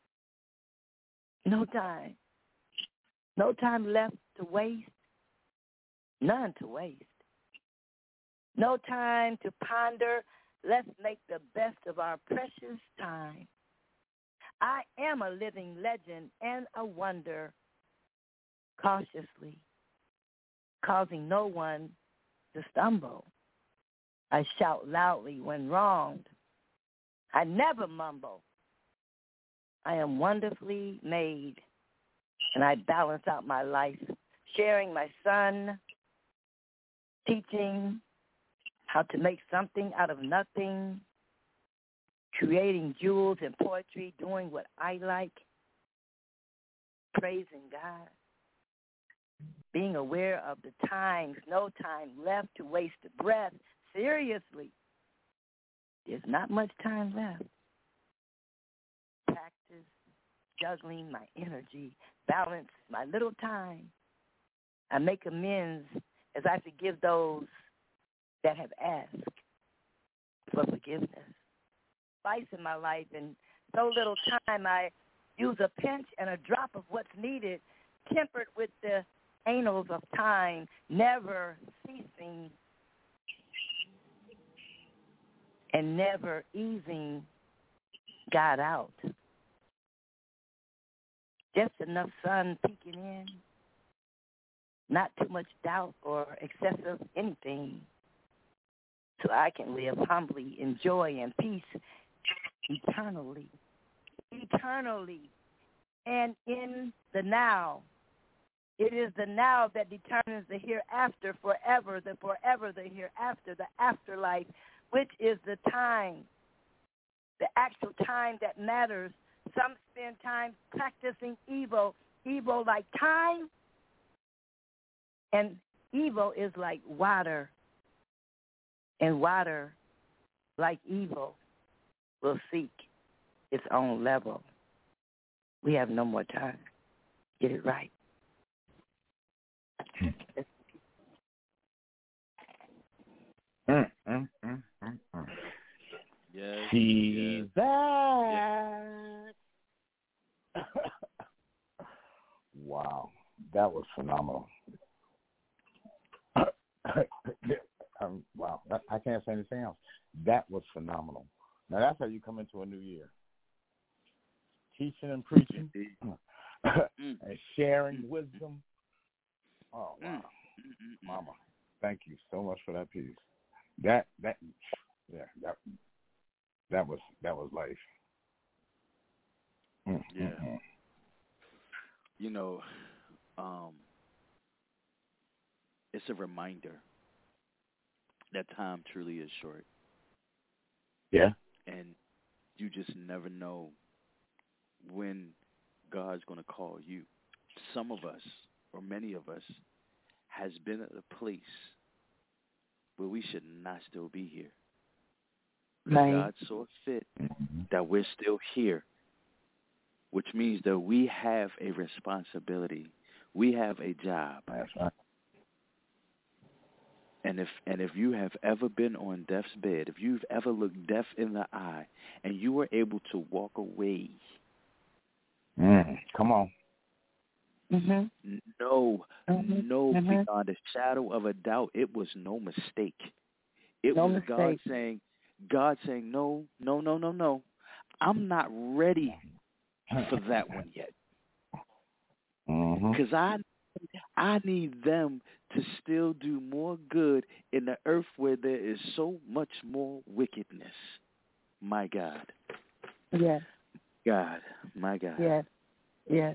No time. No time left to waste. None to waste. No time to ponder. Let's make the best of our precious time. I am a living legend and a wonder, cautiously, causing no one to stumble. I shout loudly when wronged. I never mumble. I am wonderfully made, and I balance out my life, sharing my son, teaching how to make something out of nothing, creating jewels and poetry, doing what I like, praising God, being aware of the times, no time left to waste a breath. Seriously, there's not much time left. Practice, juggling my energy, balance my little time. I make amends as I forgive those that have asked for forgiveness. Spice in my life, and so little time I use a pinch and a drop of what's needed, tempered with the annals of time, never ceasing and never easing God out. Just enough sun peeking in, not too much doubt or excessive anything. so I can live humbly in joy and peace eternally. And in the now. It is the now that determines the hereafter, forever, the hereafter, the afterlife, which is the time, the actual time that matters. Some spend time practicing evil like time, and evil is like water, and water, like evil, will seek its own level. We have no more time. Get it right. Yes. She's back. Wow, that was phenomenal. Wow, I can't say anything else. That was phenomenal. Now that's how you come into a new year. Teaching and preaching and sharing wisdom. Oh, wow. Mama, thank you so much for that piece. That was life. Yeah. You know, it's a reminder that time truly is short. Yeah. And you just never know when God's going to call you. Some of us, or many of us, has been at a place where we should not still be here. Right. God saw fit that we're still here, which means that we have a responsibility. We have a job. That's right. And if you have ever been on death's bed, if you've ever looked death in the eye, and you were able to walk away, come on. No, beyond a shadow of a doubt, it was no mistake. It was God saying, no, I'm not ready for that one yet. Because I need them to still do more good in the earth where there is so much more wickedness. My God. Yes. God. My God. Yes. Yes.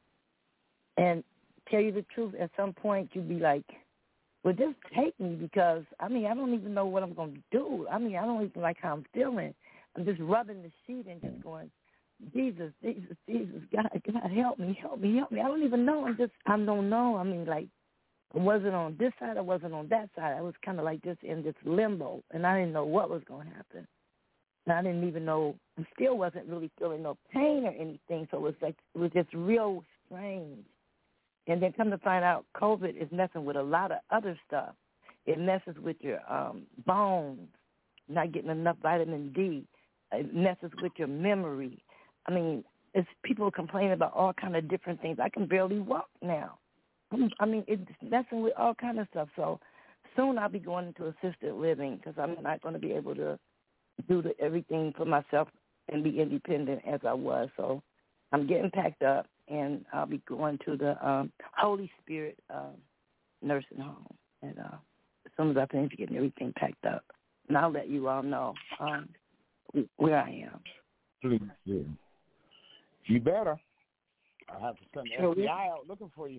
And tell you the truth, at some point you'd be like, well, just take me because, I don't even know what I'm going to do. I don't even like how I'm feeling. I'm just rubbing the sheet and just going, Jesus, God, help me. I don't even know. I don't know. I wasn't on this side. I wasn't on that side. I was kind of like just in this limbo, and I didn't know what was going to happen. And I didn't even know, I still wasn't really feeling no pain or anything, so it was just real strange. And then come to find out COVID is messing with a lot of other stuff. It messes with your bones, not getting enough vitamin D. It messes with your memory. It's people complaining about all kind of different things. I can barely walk now. It's messing with all kind of stuff. So soon I'll be going into assisted living because I'm not going to be able to do everything for myself and be independent as I was. So I'm getting packed up, and I'll be going to the Holy Spirit nursing home. And as soon as I finish getting everything packed up, and I'll let you all know where I am. Please do. You better. I'll have to send the FBI out looking for you.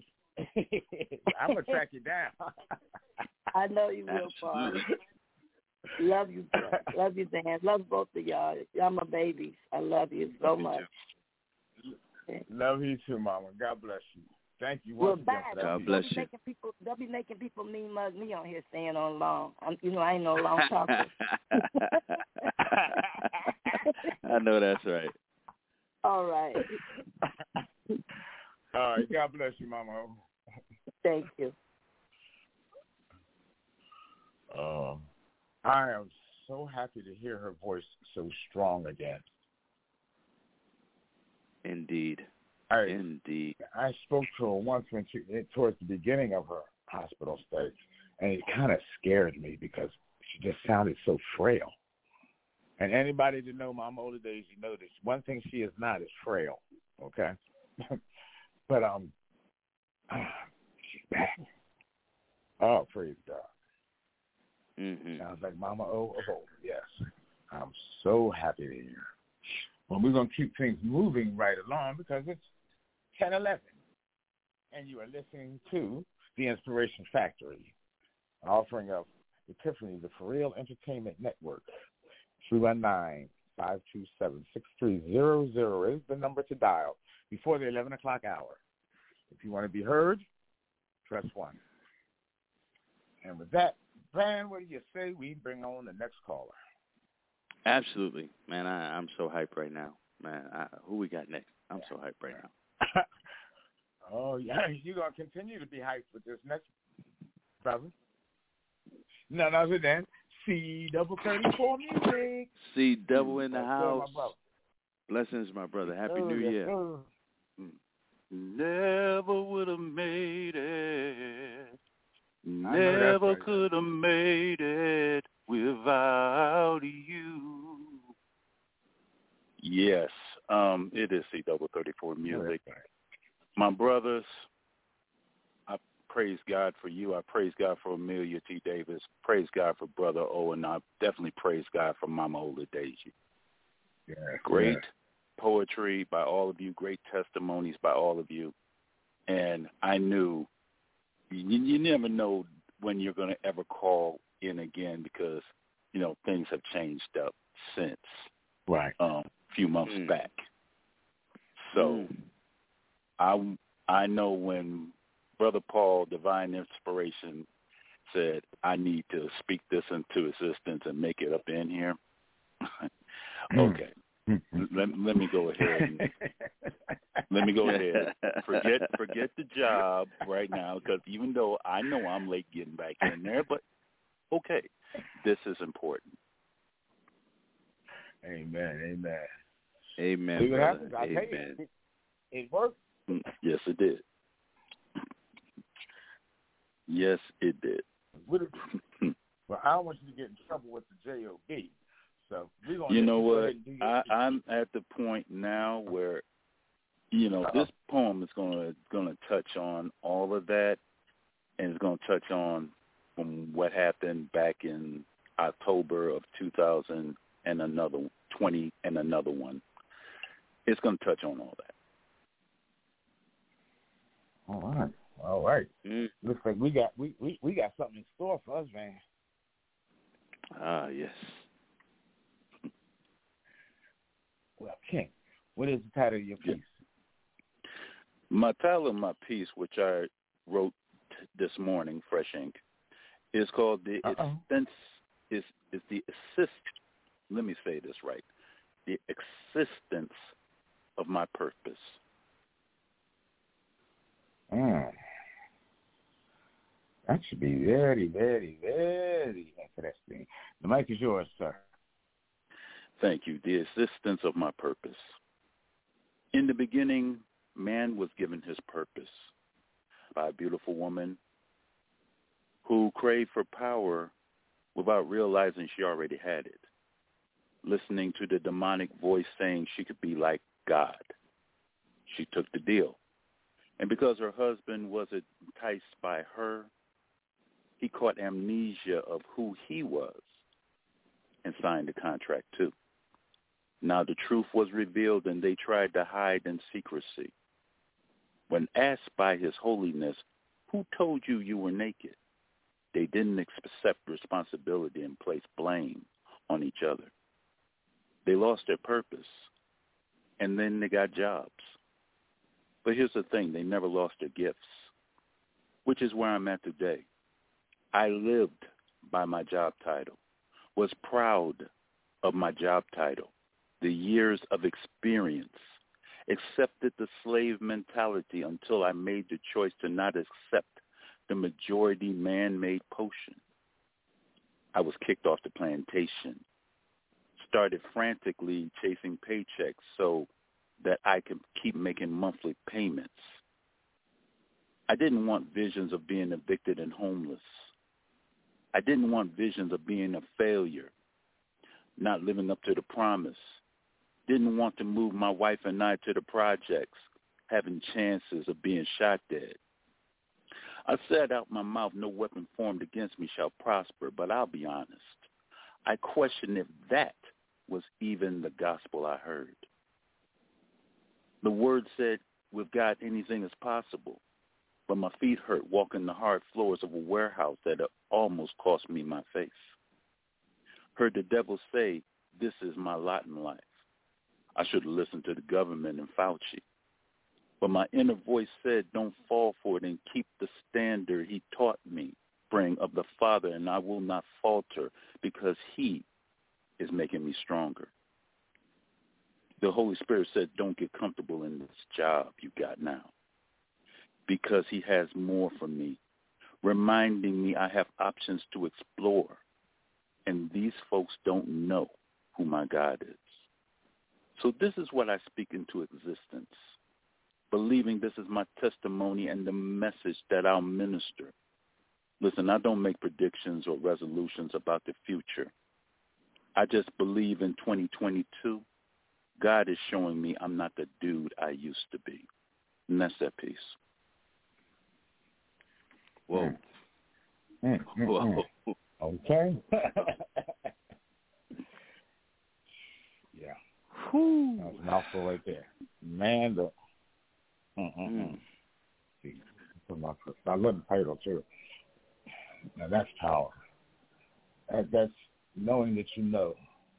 I'm going to track you down. I know you will, Paul. Love you, bro. Love you, Dan. Love both of y'all. Y'all my babies. I love you so much. Love you too, Mama. God bless you. Thank you Well, once again. God bless you. They'll be making people mean mug me on here staying on long. I ain't no long talker. I know that's right. All right. All right. God bless you, Mama. Thank you. I am so happy to hear her voice so strong again. Indeed. Indeed. I spoke to her once towards the beginning of her hospital stay, and it kind of scared me because she just sounded so frail. And anybody that know my older days, you know this. One thing she is not is frail, okay? But she's back. Oh, praise God. Mm-hmm. Sounds like Mama O of old. Yes. I'm so happy to hear. Well, we're going to keep things moving right along because it's 10:11, and you are listening to The Inspiration Factory, an offering of Epiphany, the For Real Entertainment Network. 319-527-6300 is the number to dial before the 11 o'clock hour. If you want to be heard, press 1. And with that, Brian, what do you say we bring on the next caller? Absolutely. Man, I'm so hyped right now. Man, who we got next? I'm so hyped right now. Oh, yeah, you're going to continue to be hyped with this next brother. None other than C-34 Music. C-Double in the house. My Blessings, my brother. Happy New Year. Never would have made it. Never could have made it without you. Yes, it is C-34 Music. My brothers, I praise God for you. I praise God for Amelia T. Davis. Praise God for Brother O, and I definitely praise God for Mama Oladeji. Yeah, great poetry by all of you, great testimonies by all of you. And I knew you never know when you're going to ever call in again because, you know, things have changed up since a few months back. So I know when Brother Paul, Divine Inspiration, said, I need to speak this into existence and make it up in here. Okay. Let me go ahead. Forget the job right now, because even though I know I'm late getting back in there, but okay, this is important. Amen. Amen, brother. Amen. It worked. Yes, it did. Yes, it did. Well, I don't want you to get in trouble with the JOB. So we're gonna you know what? I'm at the point now where, you know, this poem is gonna touch on all of that, and it's gonna touch on from what happened back in October of 2020 and another one. It's gonna touch on all that. All right. Looks like we got something in store for us, man. Ah, yes. Well, King, what is the title of your piece? My title of my piece, which I wrote this morning, fresh ink, is called the Let me say this right. The existence of my purpose. That should be very, very, very interesting. The mic is yours, sir. Thank you. The existence of my purpose. In the beginning, man was given his purpose by a beautiful woman who craved for power without realizing she already had it, listening to the demonic voice saying she could be like God. She took the deal. And because her husband was enticed by her, he caught amnesia of who he was and signed the contract too. Now the truth was revealed, and they tried to hide in secrecy. When asked by His Holiness, who told you you were naked? They didn't accept responsibility and place blame on each other. They lost their purpose, and then they got jobs. But here's the thing, they never lost their gifts, which is where I'm at today. I lived by my job title, was proud of my job title, the years of experience, accepted the slave mentality until I made the choice to not accept the majority man-made potion. I was kicked off the plantation, started frantically chasing paychecks so that I could keep making monthly payments. I didn't want visions of being evicted and homeless. I didn't want visions of being a failure, not living up to the promise. Didn't want to move my wife and I to the projects, having chances of being shot dead. I said out my mouth, no weapon formed against me shall prosper, but I'll be honest. I question if that was even the gospel I heard. The word said, with God, anything is possible. But my feet hurt walking the hard floors of a warehouse that almost cost me my face. Heard the devil say, this is my lot in life. I should have listened to the government and Fauci. But my inner voice said, don't fall for it and keep the standard he taught me, praying of the Father, and I will not falter because he is making me stronger. The Holy Spirit said, don't get comfortable in this job you got now because he has more for me, reminding me I have options to explore. And these folks don't know who my God is. So this is what I speak into existence, believing this is my testimony and the message that I'll minister. Listen, I don't make predictions or resolutions about the future. I just believe in 2022, God is showing me I'm not the dude I used to be. And that's that piece. Whoa. Whoa. Okay. Yeah. Whew. That was a mouthful right there. Man, See, I love the title, too. Now, that's power. That's knowing that you know.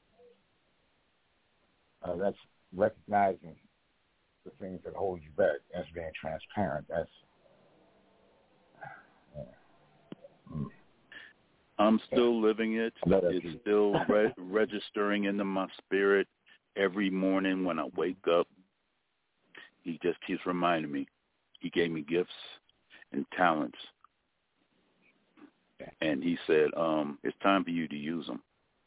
That's recognizing the things that hold you back. That's being transparent. That's I'm still living it. It's still registering into my spirit every morning when I wake up. He just keeps reminding me. He gave me gifts and talents. And he said, it's time for you to use them.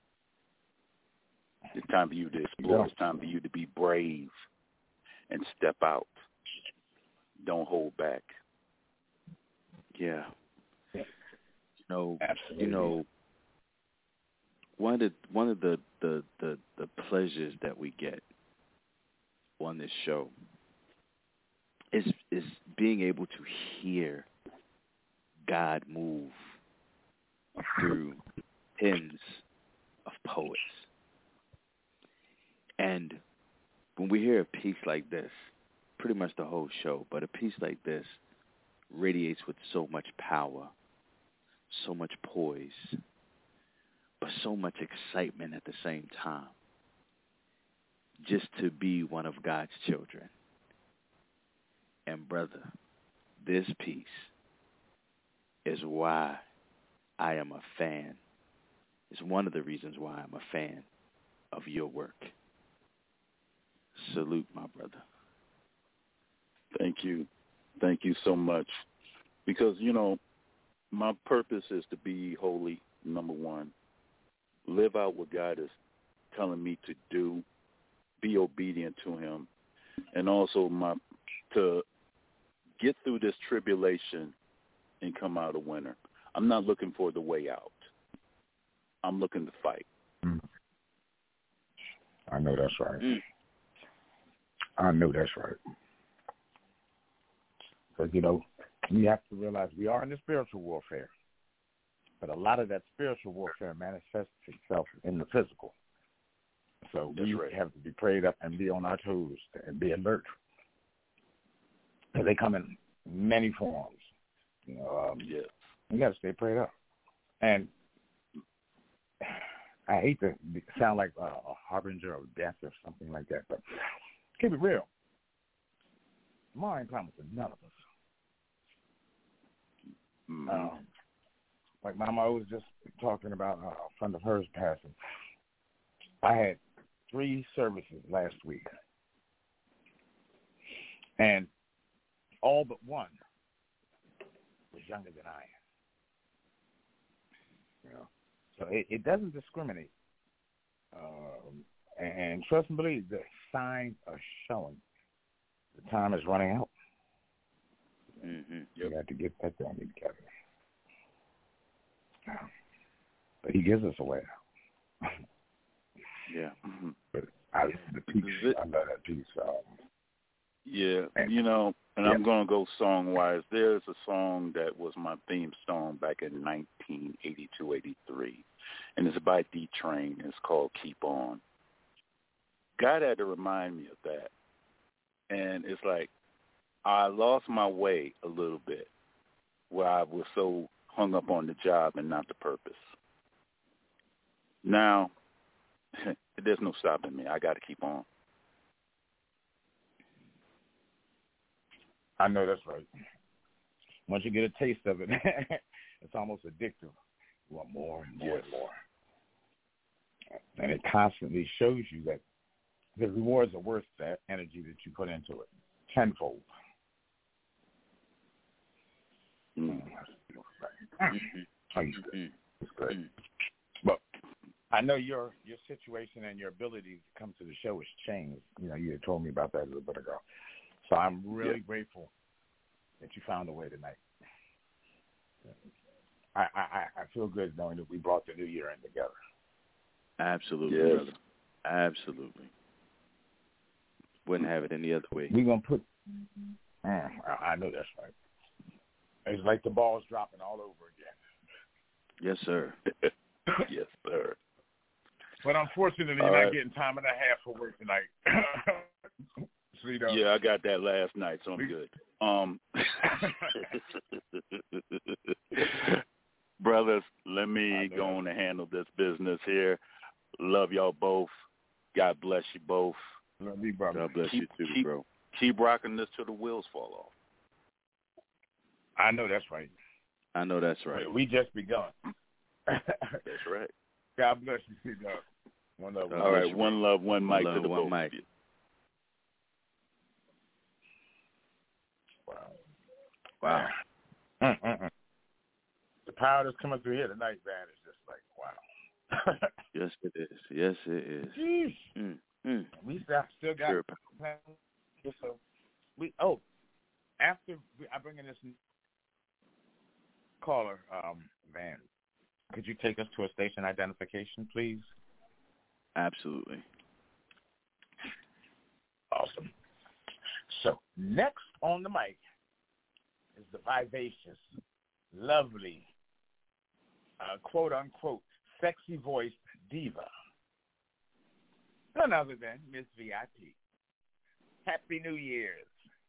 It's time for you to explore. It's time for you to be brave and step out. Don't hold back. Yeah. Absolutely. You know, one of the pleasures that we get on this show is being able to hear God move through pens of poets. And when we hear a piece like this, pretty much the whole show, but a piece like this radiates with so much power, so much poise, but so much excitement at the same time. Just to be one of God's children. And brother, this piece is why I am a fan. It's one of the reasons why I'm a fan of your work. Salute, my brother. Thank you. Thank you so much. Because, you know, my purpose is to be holy, number one. Live out what God is telling me to do. Be obedient to him. And also to get through this tribulation and come out a winner. I'm not looking for the way out. I'm looking to fight. I know that's right. I know that's right. Because, you know, we have to realize we are in the spiritual warfare. But a lot of that spiritual warfare manifests itself in the physical. So we have to be prayed up and be on our toes and be alert. Because they come in many forms. You know, you got to stay prayed up. And I hate to sound like a harbinger of death or something like that, but keep it real. Tomorrow ain't promising none of us. Like Mama was just talking about a friend of hers passing. I had 3 services last week, and all but one was younger than I am. You know, so it doesn't discriminate. And trust and believe, the signs are showing. The time is running out. You got to get that done together. But he gives us a way out. Yeah. But I love the piece. I love that piece. Yeah, you know, and I'm going to go song-wise. There's a song that was my theme song back in 1982, 83, and it's by D-Train. It's called Keep On. God had to remind me of that. And it's like I lost my way a little bit where I was so hung up on the job and not the purpose. Now, there's no stopping me. I got to keep on. I know that's right. Once you get a taste of it, it's almost addictive. You want more and more and more. And it constantly shows you that the rewards are worth that energy that you put into it, tenfold. It's great. But I know your situation and your ability to come to the show has changed. You know, you had told me about that a little bit ago. So I'm really grateful that you found a way tonight. I feel good knowing that we brought the new year in together. Absolutely, yes. brother. Absolutely. Wouldn't have it any other way. We're going to put I know that's right. It's like the ball's dropping all over again. Yes, sir. Yes, sir. But unfortunately, you're not getting time and a half for work tonight. So, you know, yeah, I got that last night, so I'm good. Brothers, let me go on and handle this business here. Love y'all both. God bless you both. Love you, brother. God bless you too, bro. Keep rocking this till the wheels fall off. I know that's right. I know that's right. We just begun. That's right. God bless you, C-Dub. One love. All right, one love, one mic to the both of you. Wow. The power that's coming through here tonight, man, is just like, wow. Yes, it is. Yes, it is. We still got plans. So after I bring in this caller, Van, could you take us to a station identification, please? Absolutely. Awesome. So next on the mic is the vivacious, lovely, quote-unquote, sexy-voiced diva. None other than Miss VIP. Happy New Year's.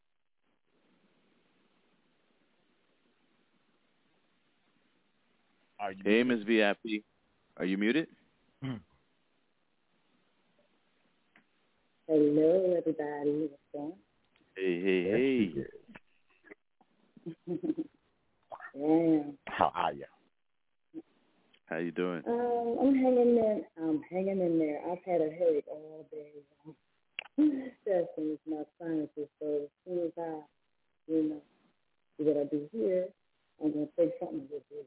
Hey, Miss VIP. Are you muted? Hello, everybody. What's going on? Hey. Yeah. How are you? How you doing? I'm hanging in there. I've had a headache all day. Testing with my sinuses, so as soon as I, do what I do here, I'm going to take something to do.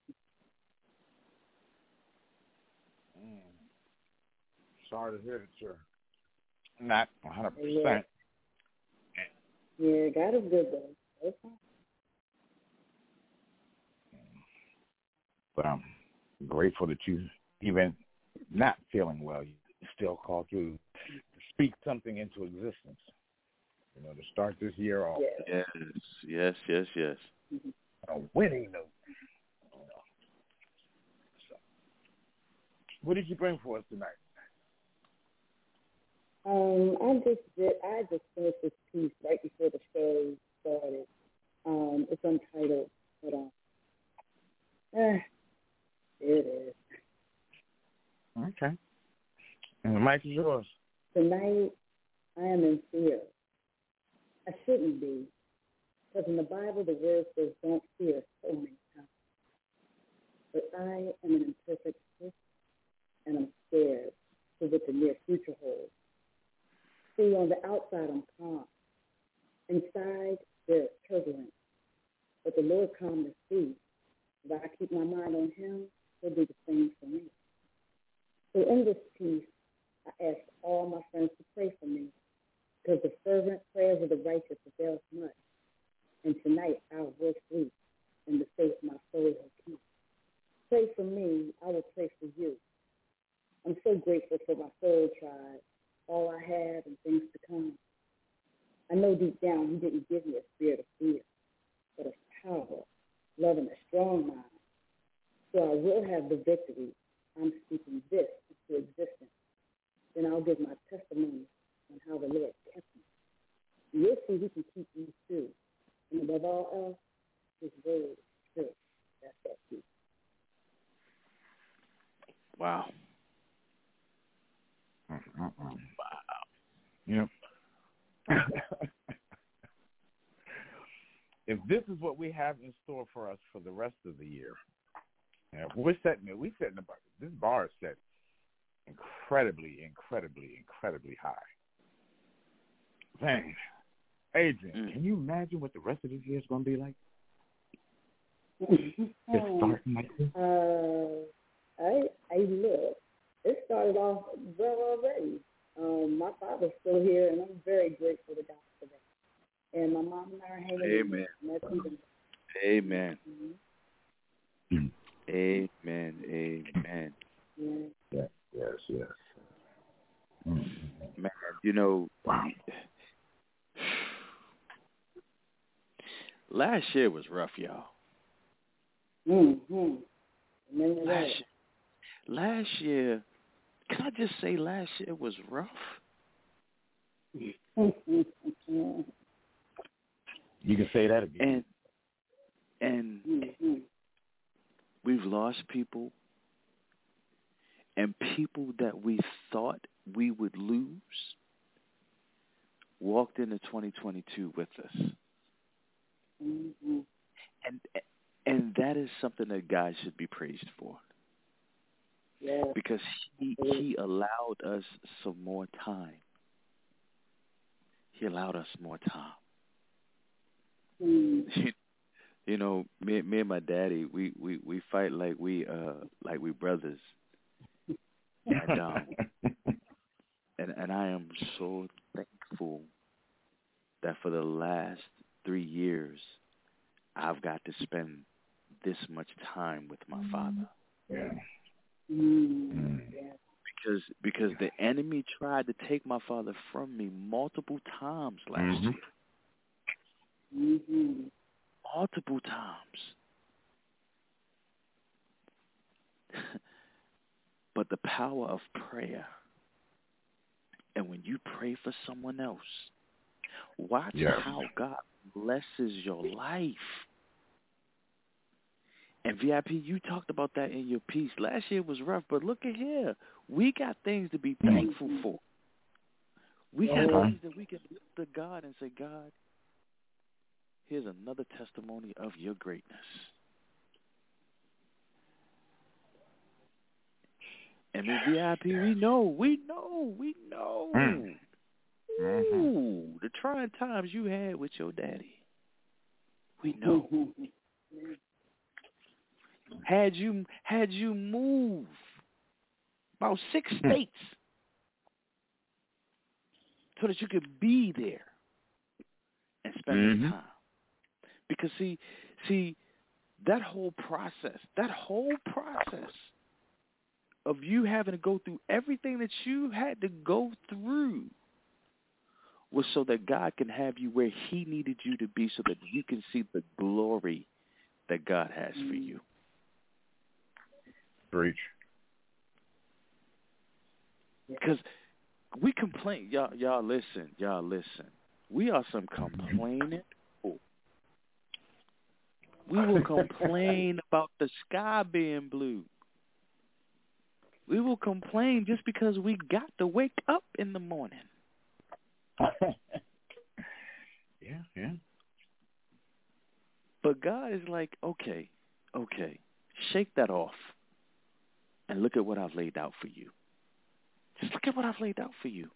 Sorry to hear that you're not 100%. Yeah, God is good, though. That's fine. But I'm grateful that you, even not feeling well, you still call through to speak something into existence. To start this year off. Yes. A winning note. So, what did you bring for us tonight? I just finished this piece right before the show started. It's untitled, but here it is. Okay. And the mic is yours. Tonight, I am in fear. I shouldn't be, because in the Bible the word says don't fear so many times. But I am an imperfect person, and I'm scared for what the near future holds. See, on the outside I'm calm. Inside there's turbulence. But the Lord calmed the sea. If I keep my mind on him, he'll do the same for me. So in this piece, I asked all my friends to pray for me, because the fervent prayers of the righteous avail much. And tonight I'll work free in the faith my soul will keep. Pray for me, I will pray for you. I'm so grateful for my soul tribe, all I have and things to come. I know deep down you didn't give me a spirit of fear, but of power, love, and a strong mind. So I will have the victory. I'm speaking this into existence. Then I'll give my testimony on how the Lord kept me. You'll see He can keep you too. And above all else, His word is true. That's that key. Wow. Wow. Yep. If this is what we have in store for us for the rest of the year, we're setting it. This bar is set incredibly, incredibly, incredibly high. Man, Adrian, can you imagine what the rest of this year is going to be like? It's starting like this. I look. It started off well already. My father's still here, and I'm very grateful to God for that. And my mom and I are hanging. Amen. Amen. Mm-hmm. Amen. Amen. Yes. Mm-hmm. Man, you know, wow. Last year was rough, y'all. Mm-hmm. Last year, can I just say last year was rough? You can say that again. And we've lost people, and people that we thought we would lose walked into 2022 with us. Mm-hmm. And that is something that God should be praised for. Yeah. Because he allowed us some more time. He allowed us more time. Mm. You know, me and my daddy, we fight like we brothers. And I am so thankful that for the last 3 years I've got to spend this much time with my father. Yeah. Mm. Because the enemy tried to take my father from me multiple times last year. Mm-hmm. Multiple times. But the power of prayer, and when you pray for someone else, watch how God blesses your life. And VIP, you talked about that in your piece. Last year was rough, but look at here. We got things to be thankful for. We got things that we can look to God and say, God, here's another testimony of your greatness. And in VIP, we know. Ooh, the trying times you had with your daddy. We know. Had you moved about 6 states so that you could be there and spend this time. Because see, that whole process of you having to go through everything that you had to go through was so that God can have you where He needed you to be, so that you can see the glory that God has for you. Preach. Because we complain, y'all listen. We are some complaining people. We will complain about the sky being blue. We will complain just because we got to wake up in the morning. Yeah. But God is like, okay, shake that off and look at what I've laid out for you. Just look at what I've laid out for you.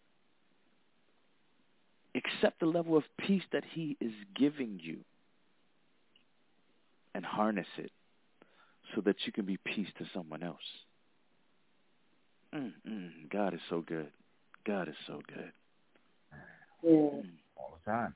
Accept the level of peace that He is giving you and harness it so that you can be peace to someone else. God is so good. God is so good. Yeah. All the time.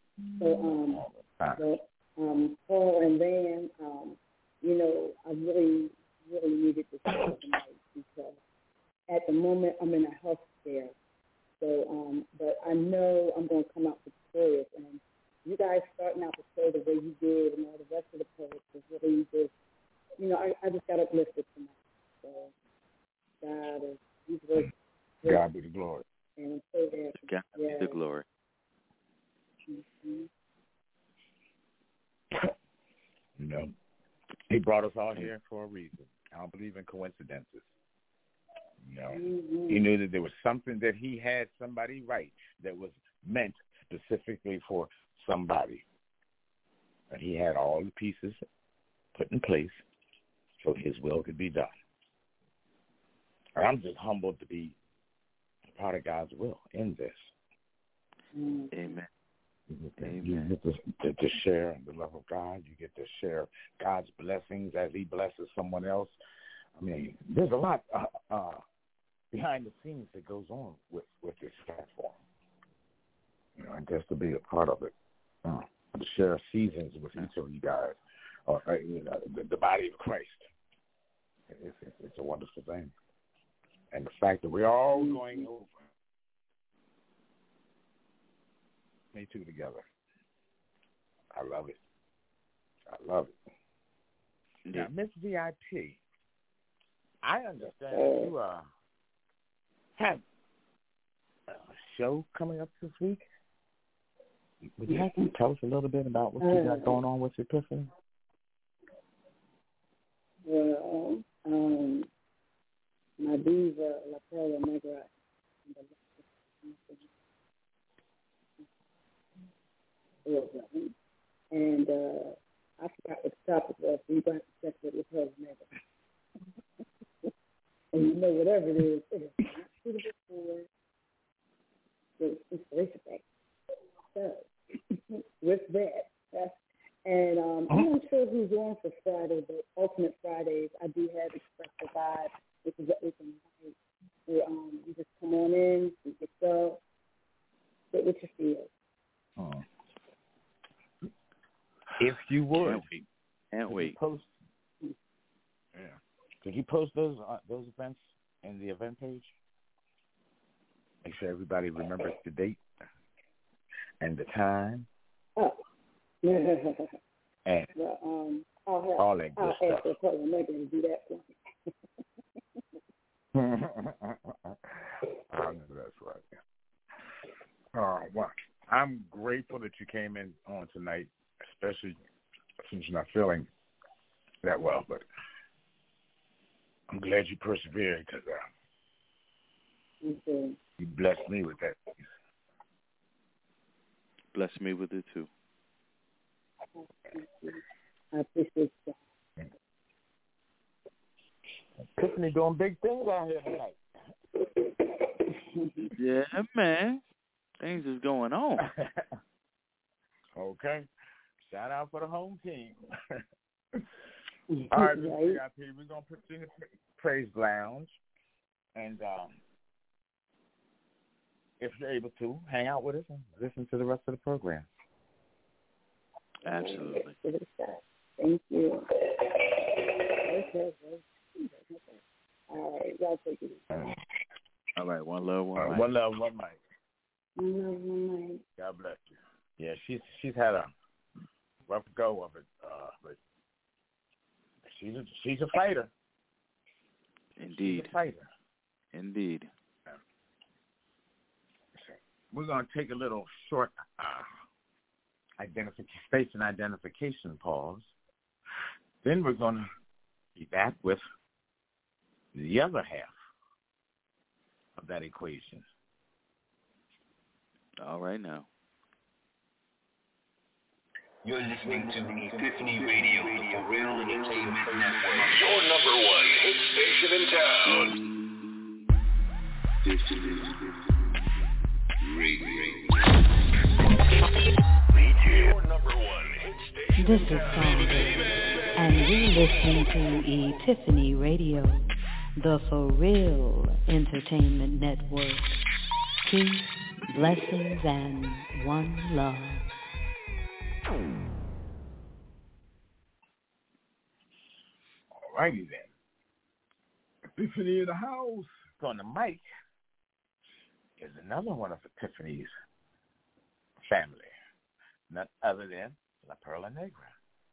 So, Paul and Van, I really, really needed to talk tonight because at the moment I'm in a health scare. So, but I know I'm going to come out victorious. And you guys starting out the show the way you did, and all the rest of the poets was really just, I just got uplifted tonight. So He's working. God be the glory. And I'm so happy. God be the glory. Mm-hmm. He brought us all here for a reason. I don't believe in coincidences. Mm-hmm. He knew that there was something that he had somebody write that was meant specifically for somebody. And he had all the pieces put in place so his will could be done. And I'm just humbled to be a part of God's will in this. Amen. You get to share the love of God. You get to share God's blessings as he blesses someone else. I mean, there's a lot behind the scenes that goes on with this platform. And just to be a part of it, to share seasons with each of you guys, or the body of Christ. It's a wonderful thing. And the fact that we're all going over me too together. I love it. Now, Miss VIP, I understand you have a show coming up this week. Would you like to tell us a little bit about what you got going on with Epiphany? Well, my diva, La Perla Negra, and I forgot what the topic was, so you're going to have to check with La Perla Negra. And whatever it is not suitable for the inspiration. So, with that, and I'm not sure who's on for Friday, but Ultimate Fridays, I do have Express the Vibe, which is an open night where you just come on in, you get yourself, sit with your feels. If you would, can't wait. Could you post those events in the event page? Make sure everybody remembers the date and the time. Oh. And all that good stuff. I'll ask the Megan to do that for me. I know that's right. Well, I'm grateful that you came in on tonight, especially since you're not feeling that well. But I'm glad you persevered because you blessed me with that. Bless me with it too. I appreciate that. Tiffany doing big things out here tonight. Yeah, man. Things is going on. Okay. Shout out for the home team. All right, Mr. VIP, we're going to put you in the Praise Lounge. And if you're able to, hang out with us and listen to the rest of the program. Absolutely. Thank you. Okay. All right, y'all take it easy. All right, one love, one mic. One love, one mic. One love, one mic. God bless you. Yeah, she's had a rough go of it, but she's a fighter. Indeed. She's a fighter. Indeed. We're going to take a little short identification pause. Then we're going to be back with the other half of that equation. All right now. You're listening to the Epiphany Radio, the For Real Entertainment Network. Your number one hit station in town. Epiphany Radio. Your number one hit station. This is Sandra, and you're listening to Epiphany Radio, the For Real Entertainment Network. Peace, blessings, and one love. All righty then. Epiphany in the house. On the mic is another one of Epiphany's family, none other than La Perla Negra.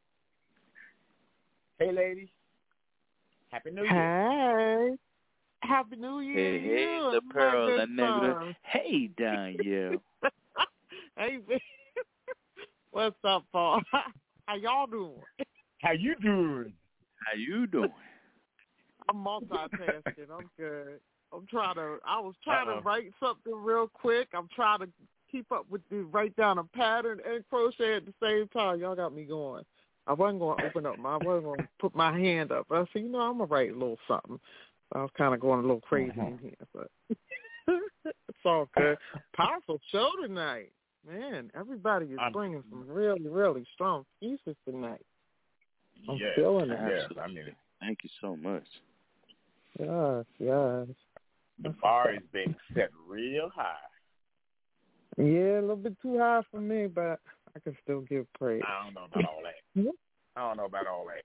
Hey, ladies. Happy New Year. Hey. Happy New Year. Hey, La Perla Negra. Hey, Danielle. Hey, what's up, Paul? How y'all doing? How you doing? How you doing? I'm multitasking. I'm good. I was trying to write something real quick. I'm trying to keep up with write down a pattern and crochet at the same time. Y'all got me going. I wasn't going to I wasn't going to put my hand up. I said, I'm going to write a little something. So I was kind of going a little crazy in here, but it's all good. Powerful show tonight. Man, everybody is bringing some really, really strong pieces tonight. I'm feeling it. Yes, I mean, thank you so much. Yes, yes. The bar is being set real high. Yeah, a little bit too high for me, but I can still give praise. I don't know about all that.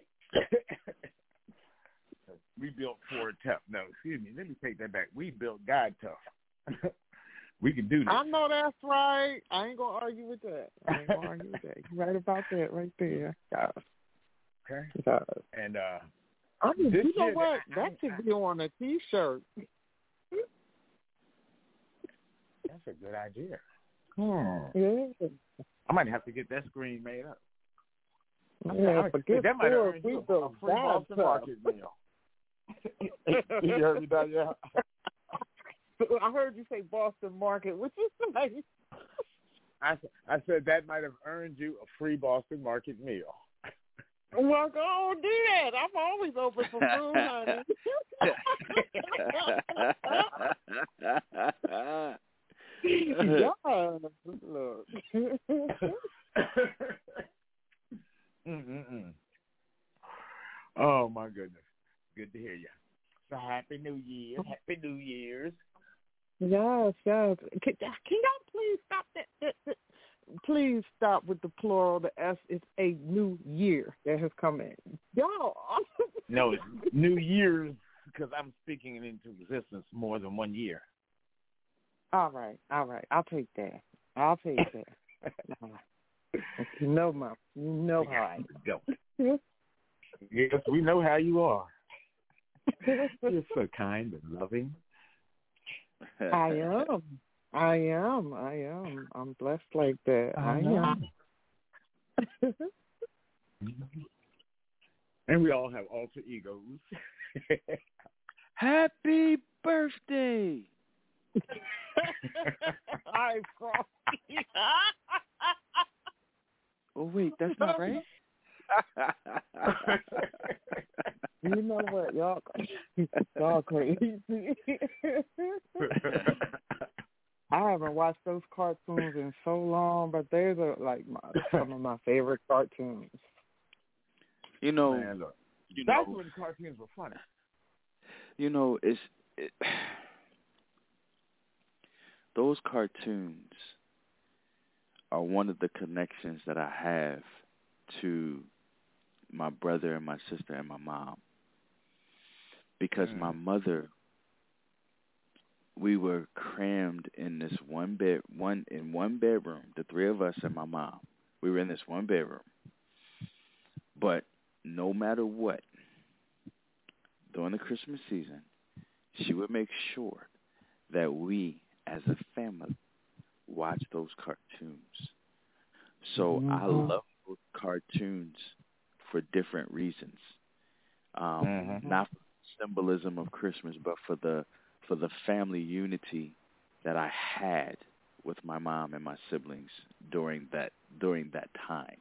We built Ford tough. No, excuse me. Let me take that back. We built God tough. We can do this. I know that's right. I ain't going to argue with that. You're right about that right there. Yes. Okay. Yes. And I mean, you know what? That should be on a T-shirt. That's a good idea. Yeah. I might have to get that screen made up. Yeah, that might have earned you a free Boston Market meal. You heard me, Danielle? I heard you say Boston Market. What you say? I said that might have earned you a free Boston Market meal. Well, go on, do that. I'm always open for food, honey. Yeah, look. Oh, my goodness. Good to hear you. So Happy New Year. Happy New Year's. Yes, yes. Can y'all please stop that? Please stop with the plural. The S. It's a new year that has come in. Y'all. No, it's New Year's because I'm speaking it into existence more than 1 year. All right. I'll take that. You know how I go. Yes, we know how you are. You're so kind and loving. I am. I'm blessed like that. I am. And we all have alter egos. Happy birthday. I Frosty. Oh, wait, that's not right? You know what, y'all crazy. I haven't watched those cartoons in so long, but they're some of my favorite cartoons. Man, look, that's when cartoons were funny. Those cartoons are one of the connections that I have to my brother and my sister and my mom. Because my mother, we were crammed in this one bedroom, the three of us and my mom. We were in this one bedroom. But no matter what, during the Christmas season, she would make sure that we, as a family, watch those cartoons. So I love those cartoons for different reasons. Not for the symbolism of Christmas, but for the family unity that I had with my mom and my siblings during that time.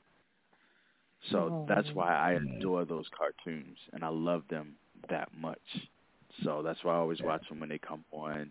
So that's why I adore those cartoons and I love them that much. So that's why I always watch them when they come on.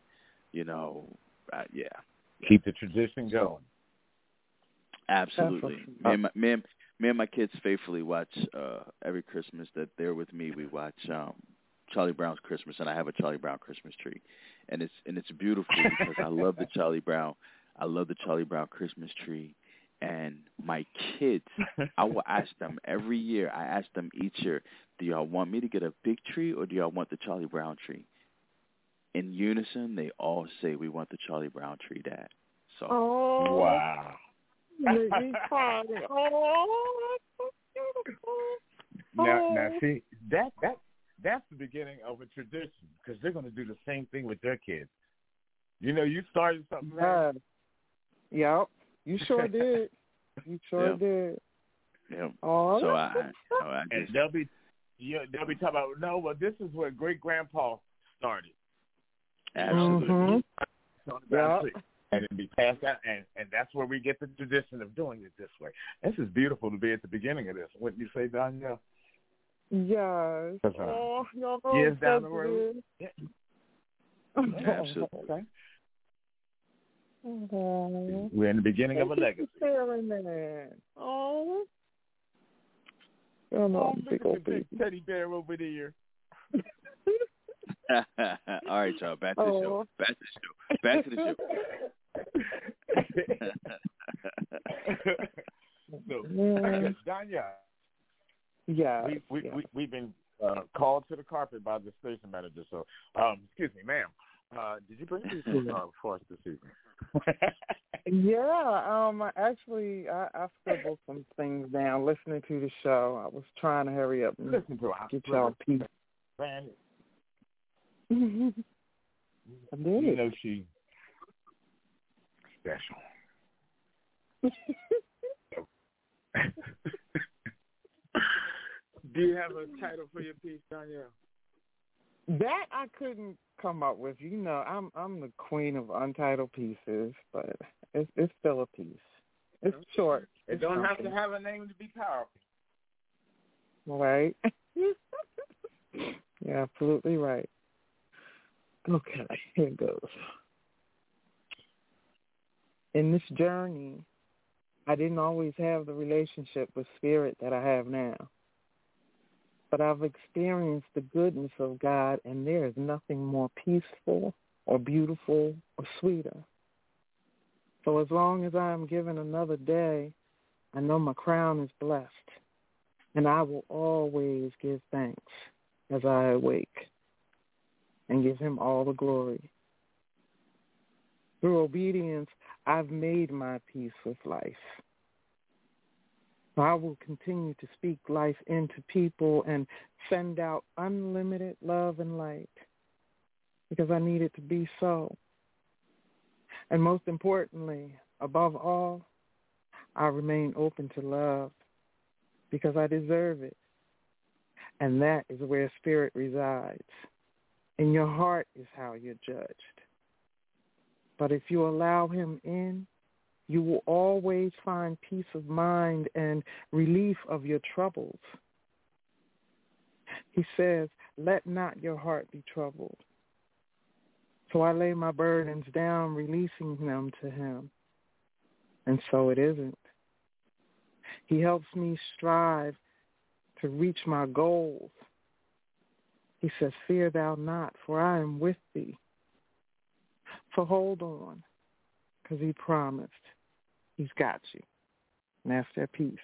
Keep the tradition going. Absolutely. Me and my kids faithfully watch every Christmas that they're with me. We watch Charlie Brown's Christmas, and I have a Charlie Brown Christmas tree, and it's beautiful because I love the Charlie Brown Christmas tree. And my kids, I will ask them every year. I ask them each year, do y'all want me to get a big tree or do y'all want the Charlie Brown tree? in unison, they all say we want the Charlie Brown Tree Dad. So wow. Make me cry. Oh, that's so beautiful. Now, see, that's the beginning of a tradition because they're going to do the same thing with their kids. You know, you started something. Yeah. Yep. You sure did. You sure did. Yeah. Oh, so I and they'll be talking about, no, well, this is where great grandpa started. Absolutely. Yeah. And then be passed out, and that's where we get the tradition of doing it this way. This is beautiful to be at the beginning of this. Wouldn't you say, Danielle? Yes. Oh, y'all know years down the road. Yeah. Absolutely. Okay. Oh. We're in the beginning of a legacy. Oh. Oh, big old big teddy bear over there. All right, y'all. Back to the show. Back to the show. So, Danya. Yeah. We've been called to the carpet by the station manager. So, excuse me, ma'am. Did you bring these for us this evening? Yeah. I scribbled some things down listening to the show. I was trying to hurry up and listen to get y'all peace. Man. I did. You know she's special. Do you have a title for your piece, Danielle? That I couldn't come up with. You know, I'm the queen of untitled pieces, but it's still a piece. It's short. It don't have to have a name to be powerful. Right. You're absolutely right. Okay, here it goes. In this journey, I didn't always have the relationship with Spirit that I have now. But I've experienced the goodness of God, and there is nothing more peaceful or beautiful or sweeter. So as long as I am given another day, I know my crown is blessed, and I will always give thanks as I awake and give him all the glory. Through obedience, I've made my peace with life. I will continue to speak life into people and send out unlimited love and light because I need it to be so. And most importantly, above all, I remain open to love because I deserve it. And that is where Spirit resides. In your heart is how you're judged. But if you allow him in, you will always find peace of mind and relief of your troubles. He says, let not your heart be troubled. So I lay my burdens down, releasing them to him. And so it isn't. He helps me strive to reach my goals. He says, fear thou not, for I am with thee. So hold on, because he promised. He's got you. And that's their peace.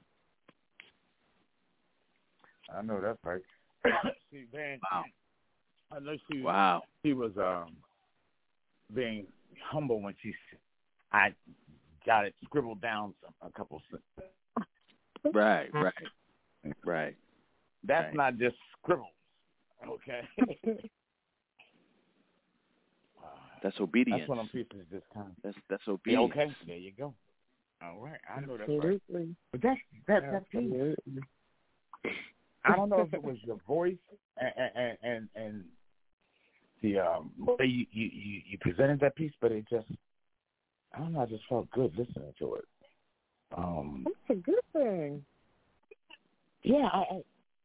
I know that's right. See, man, wow. I know she was being humble when I got it scribbled down a couple sentences. Right. That's not just scribbles, okay? That's obedience. That's one of them pieces this time. That's obedience. Yeah, okay, there you go. All right, I know that's Absolutely. right. But that piece. I don't know if it was your voice and the way you presented that piece, but it just, I don't know, I just felt good listening to it. That's a good thing. Yeah, I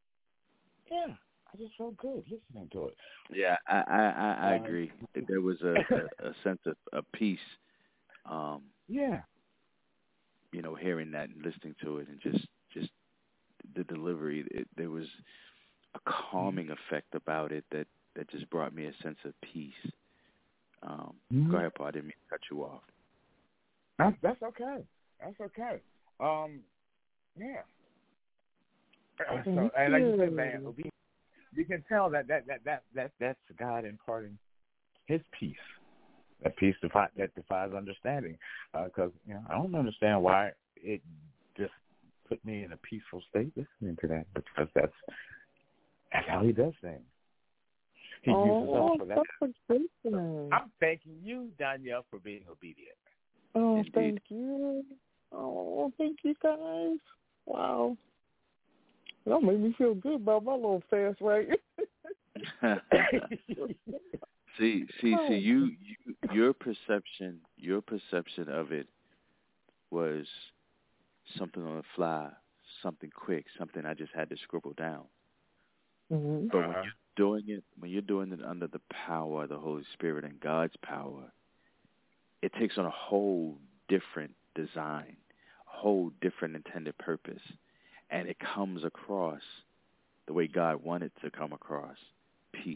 just felt good listening to it. Yeah, I agree. There was a sense of peace. Yeah. You know, hearing that and listening to it, and just the delivery, there was a calming effect about it that just brought me a sense of peace. Go ahead, Paul. I didn't mean to cut you off. That's okay. That's okay. Yeah. So, and like you said, man, you can tell that's God imparting his peace, that peace that defies understanding. Because I don't understand why it just put me in a peaceful state listening to that, because that's how he does things. He uses us for that. I'm thanking you, Danielle, for being obedient. Oh, Indeed. Thank you. Oh, thank you guys. Wow. That made me feel good about my little fast right. See, your perception of it was something on the fly, something quick, something I just had to scribble down. Mm-hmm. But when you're doing it under the power of the Holy Spirit and God's power, it takes on a whole different design, a whole different intended purpose, and it comes across the way God wanted to come across, peace.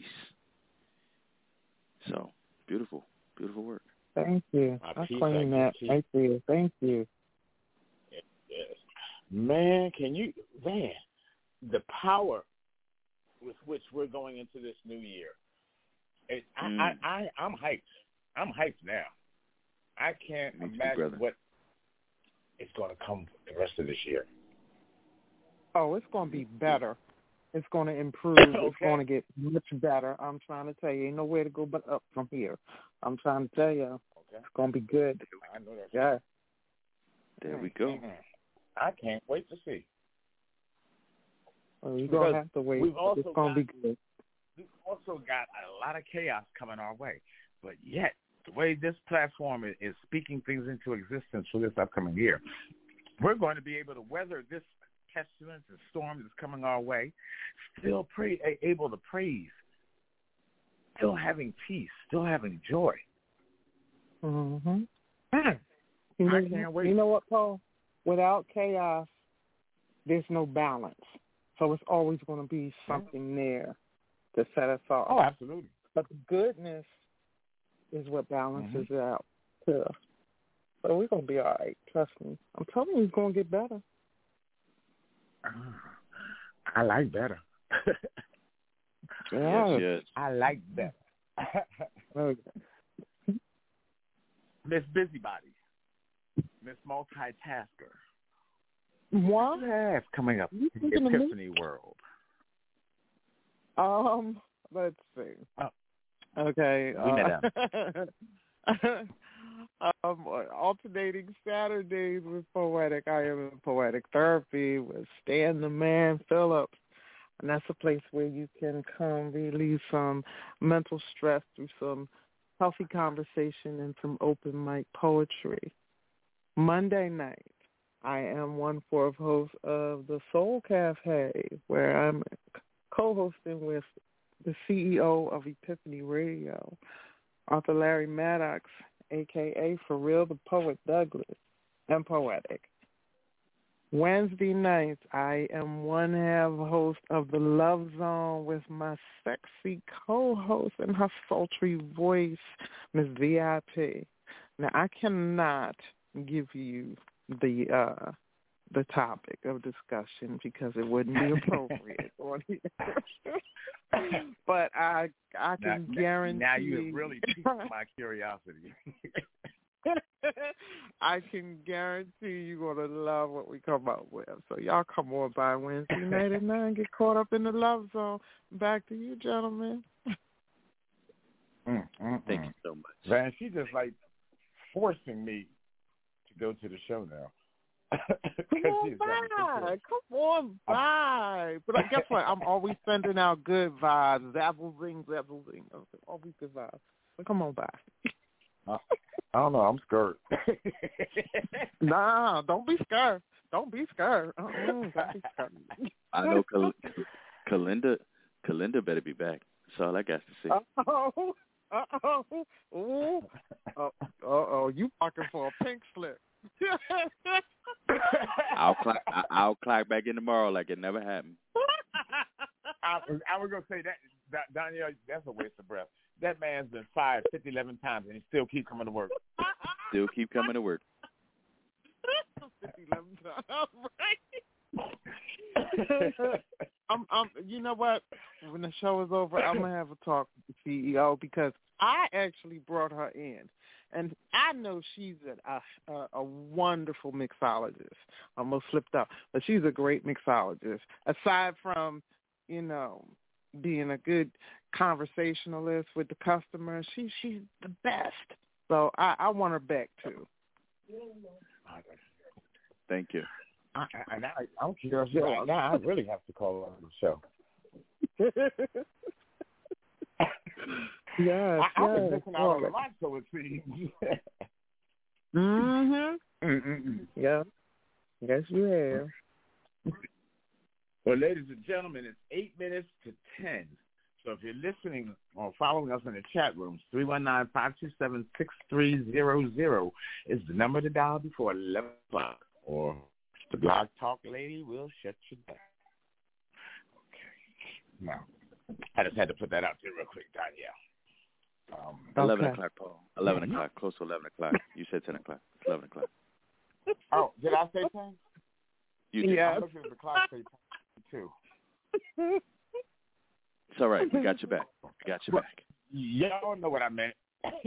So, beautiful work. Thank you. I claim that. Thank you. Thank you. Yes. Man, the power with which we're going into this new year. I'm hyped. I'm hyped now. I can't imagine what is going to come the rest of this year. Oh, it's going to be better. It's going to improve. Okay. It's going to get much better. I'm trying to tell you, ain't nowhere to go but up from here. I'm trying to tell you, It's going to be good. I know that. Yeah. There we go. I can't wait to see. Well, you're going to have to wait. It's going to be good. We've also got a lot of chaos coming our way, but yet the way this platform is speaking things into existence for this upcoming year, we're going to be able to weather this pestilence and storm that's coming our way, still able to praise, still having peace, still having joy. Mm-hmm. I can't wait. You know what, Paul? Without chaos, there's no balance. So it's always going to be something there to set us off. Oh, absolutely. But the goodness is what balances it out, too. So we're going to be all right. Trust me. I'm telling you, it's going to get better. I like better. Yes. I like better. Miss Busybody, Miss Multitasker. What? Yes, coming up in the Epiphany world. Let's see. Oh. Okay. Alternating Saturdays with Poetic. I am in Poetic Therapy with Stan the Man Phillips. And that's a place where you can come relieve some mental stress through some healthy conversation and some open mic poetry. Monday night, I am 1/4 host of the Soul Cafe, where I'm co-hosting with the CEO of Epiphany Radio, Arthur Larry Maddox, a.k.a. For Real the Poet Douglas, and Poetic. Wednesday nights, I am 1/2 host of The Love Zone with my sexy co-host and her sultry voice, Ms. VIP. Now, I cannot give you the topic of discussion because it wouldn't be appropriate on here. But I can guarantee. Now you have really piqued my curiosity. I can guarantee you're going to love what we come up with. So y'all come on by Wednesday night at 9, get caught up in the Love Zone. Back to you, gentlemen. Thank you so much. Man, she's just like forcing me to go to the show now. Come on by. But guess what? I'm always sending out good vibes. Zazzle zing. Always good vibes. So come on by. I don't know. I'm scared. Nah, don't be scared. Don't be scared. Don't be scared. I know Kalinda better be back. That's all I got to say. You fucking for a pink slip. I'll clock back in tomorrow like it never happened. I was going to say that, Danielle, that's a waste of breath. That man's been fired 11 times and he still keep coming to work. Still keep coming to work. 11 times, right? You know what? When the show is over, I'm going to have a talk with the CEO because I actually brought her in, and I know she's a wonderful mixologist. Almost slipped up, but she's a great mixologist. Aside from, being a good conversationalist with the customer, she's the best. So I want her back too. Thank you. I don't care if now I really have to call her on the show. Yes, I was missing out on a lot, so it seems. Yeah. Yes, you have. Well, ladies and gentlemen, it's 8 minutes to 10. So if you're listening or following us in the chat rooms, 319-527-6300 is the number to dial before 11 o'clock, or the Blog Talk lady will shut you down. Okay. Now, I just had to put that out there real quick, Danielle. 11 o'clock, Paul. 11 o'clock, close to 11 o'clock. You said 10 o'clock. It's 11 o'clock. Oh, did I say 10? You did. Yeah. I'm looking at the clock, say 10 too. It's all right. We got your back. Y'all know what I meant.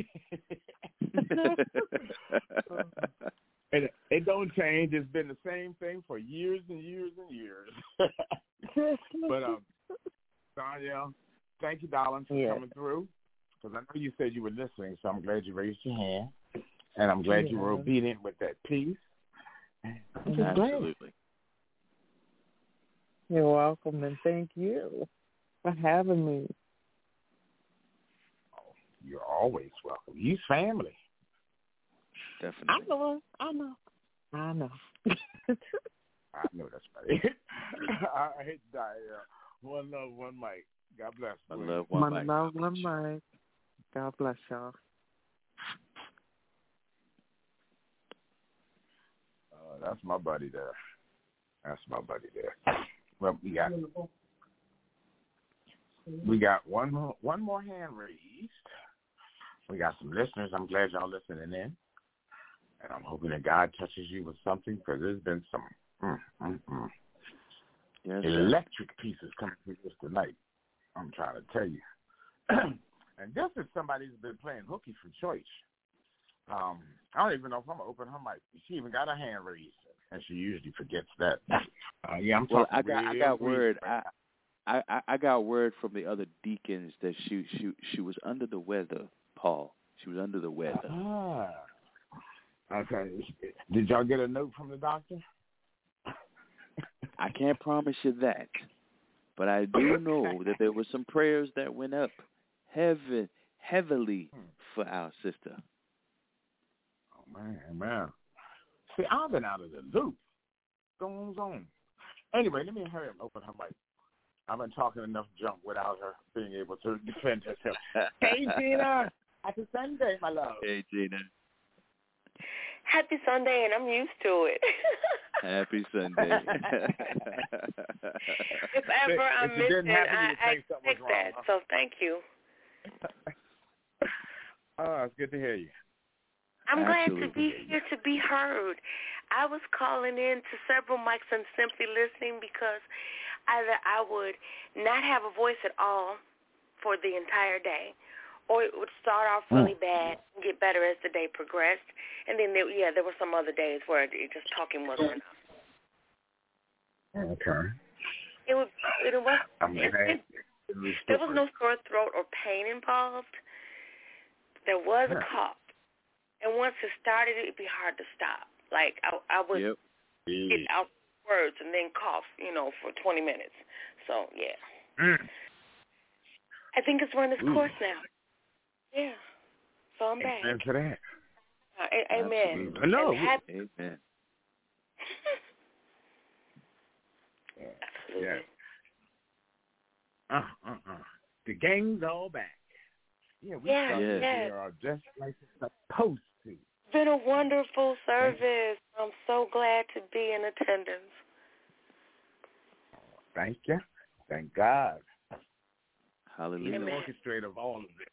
It don't change. It's been the same thing for years and years and years. But, Danielle, thank you, darling, for coming through. Because I know you said you were listening, so I'm glad you raised your hand. And I'm glad you were obedient with that piece. Absolutely. You're welcome, and thank you for having me. Oh, you're always welcome. You's family. Definitely. I know. I know that's right. All right, Diane. One love, one mic. God bless. One love, one mic. One love, one mic. God bless y'all. That's my buddy there. Well, we got one more hand raised. We got some listeners. I'm glad y'all listening in. And I'm hoping that God touches you with something, because there's been some electric pieces coming through this tonight. I'm trying to tell you. And this is somebody who's been playing hooky from church. I don't even know if I'm going to open her mic. She even got her hand raised, and she usually forgets that. I'm talking. Well, I got word. I got word from the other deacons that she was under the weather, Paul. She was under the weather. Okay. Did y'all get a note from the doctor? I can't promise you that, but I do know that there were some prayers that went up heavily for our sister. Oh, man. See, I've been out of the loop. Goes on. Anyway, let me hurry up and open her mic. I've been talking enough junk without her being able to defend herself. Hey, Gina. Happy Sunday, my love. Hey, Gina. Happy Sunday, and I'm used to it. Happy Sunday. If ever I miss it, I expect that. So thank you. Oh, it's good to hear you. I'm glad to be here to be heard. I was calling in to several mics and simply listening because either I would not have a voice at all for the entire day, or it would start off really bad and get better as the day progressed. And then, there were some other days where just talking wasn't enough. Okay. There was no sore throat or pain involved. There was a cough. And once it started, it'd be hard to stop. Like, I would get out words and then cough, for 20 minutes. So, yeah. I think it's run its course now. Yeah. So I'm back. Amen to that. Amen. No. Amen. Absolutely. Yeah. The gang's all back. Yeah, we are just like it's supposed to. It's been a wonderful service. I'm so glad to be in attendance. Thank you. Thank God. Hallelujah. He's the orchestrator of all of this.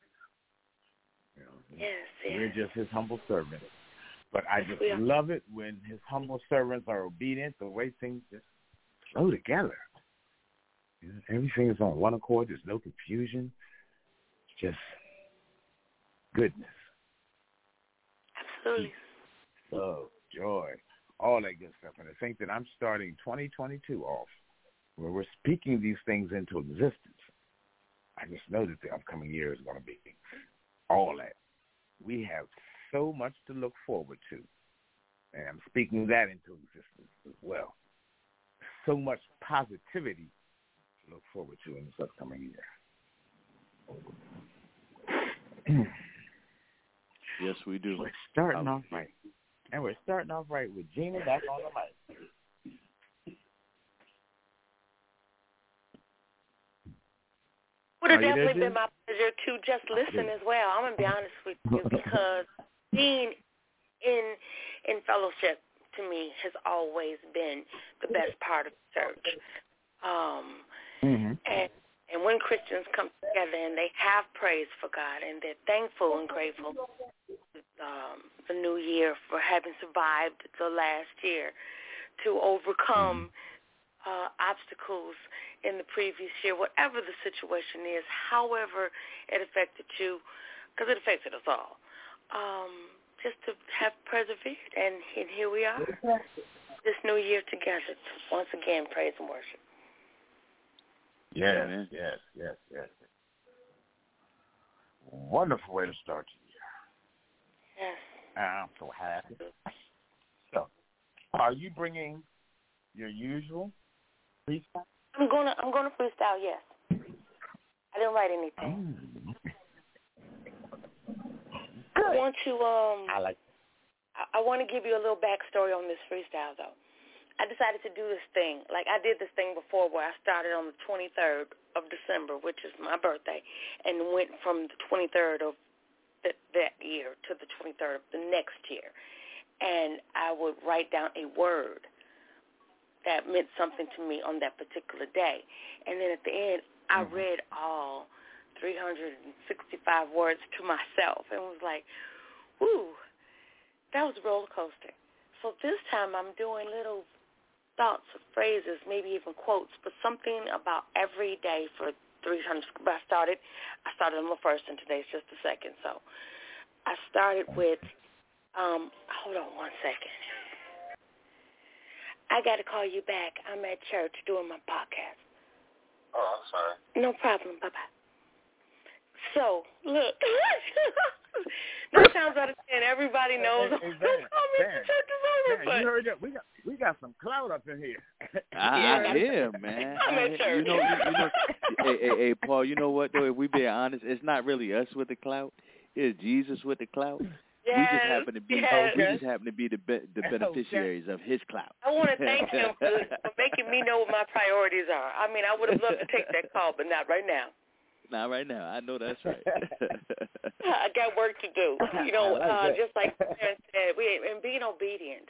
Yes. We're just his humble servants. But I just love it when his humble servants are obedient, the way things just flow together. Everything is on one accord. There's no confusion. It's just goodness. Absolutely. Love, joy, all that good stuff. And I think that I'm starting 2022 off where we're speaking these things into existence. I just know that the upcoming year is going to be all that. We have so much to look forward to. And I'm speaking that into existence as well. So much positivity to look forward to in this upcoming year. Yes, we do. We're starting off right. And we're starting off right with Gina back on the mic. Would have definitely been my pleasure to just listen as well. I'm going to be honest with you because being in fellowship to me has always been the best part of church. And when Christians come together and they have praise for God and they're thankful and grateful the new year for having survived the last year, to overcome obstacles in the previous year, whatever the situation is, however it affected you, because it affected us all, just to have persevered. And here we are, this new year together. Once again, praise and worship. Yes. Wonderful way to start the year. Yes. I'm so happy. So, are you bringing your usual freestyle? I'm gonna freestyle. Yes. I didn't write anything. I want to I want to give you a little backstory on this freestyle though. I decided to do this thing. Like I did this thing before where I started on the 23rd of December, which is my birthday, and went from the 23rd of that year to the 23rd of the next year. And I would write down a word that meant something to me on that particular day. And then at the end, I read all 365 words to myself and was like, whoo, that was a roller coaster. So this time I'm doing little thoughts or phrases, maybe even quotes, but something about every day for 300. But I started on the first, and today's just the second. So I started with, hold on one second. I got to call you back. I'm at church doing my podcast. Oh, I'm sorry. No problem. Bye-bye. So, look. 9 times out of 10, everybody knows. You heard that? We got some clout up in here. I hear, man. I'm at church. Hey, Paul. You know what though? If we be honest, it's not really us with the clout. It's Jesus with the clout. Yes, we just happen to be. We just happen to be the beneficiaries of His clout. I want to thank him for making me know what my priorities are. I mean, I would have loved to take that call, but not right now. Not right now. I know that's right. I got work to do. You know, just like Karen said, and being obedient.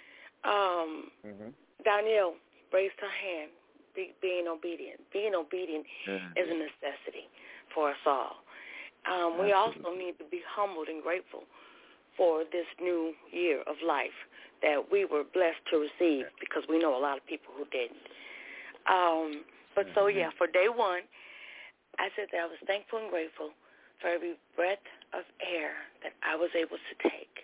Danielle raised her hand. Being obedient. Being obedient is a necessity for us all. We also need to be humbled and grateful for this new year of life that we were blessed to receive, because we know a lot of people who didn't. But so, yeah, for day one, I said that I was thankful and grateful for every breath of air that I was able to take.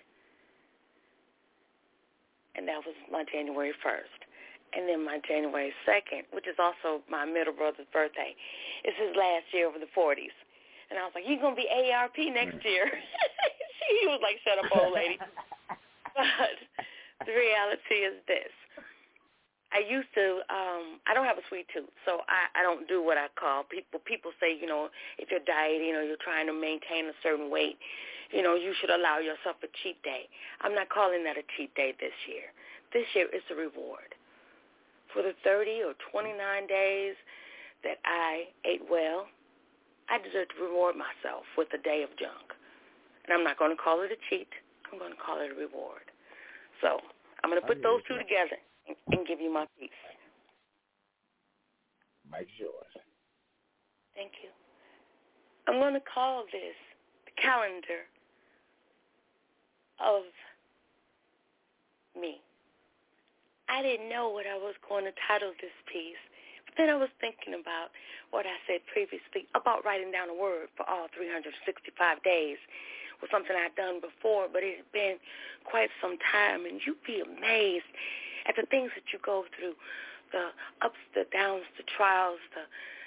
And that was my January 1st. And then my January 2nd, which is also my middle brother's birthday, is his last year of the 40s. And I was like, you're going to be AARP next year. He was like, shut up, old lady. But the reality is this. I used to, I don't have a sweet tooth, so I don't do what I call, people say, you know, if you're dieting or you're trying to maintain a certain weight, you know, you should allow yourself a cheat day. I'm not calling that a cheat day this year. This year it's a reward. For the 30 or 29 days that I ate well, I deserve to reward myself with a day of junk. And I'm not going to call it a cheat. I'm going to call it a reward. So I'm going to put those two together and give you my peace. Mike's yours. Thank you. I'm going to call this the calendar of me. I didn't know what I was going to title this piece, but then I was thinking about what I said previously about writing down a word for all 365 days was something I'd done before, but it had been quite some time, and you'd be amazed at the things that you go through, the ups, the downs, the trials,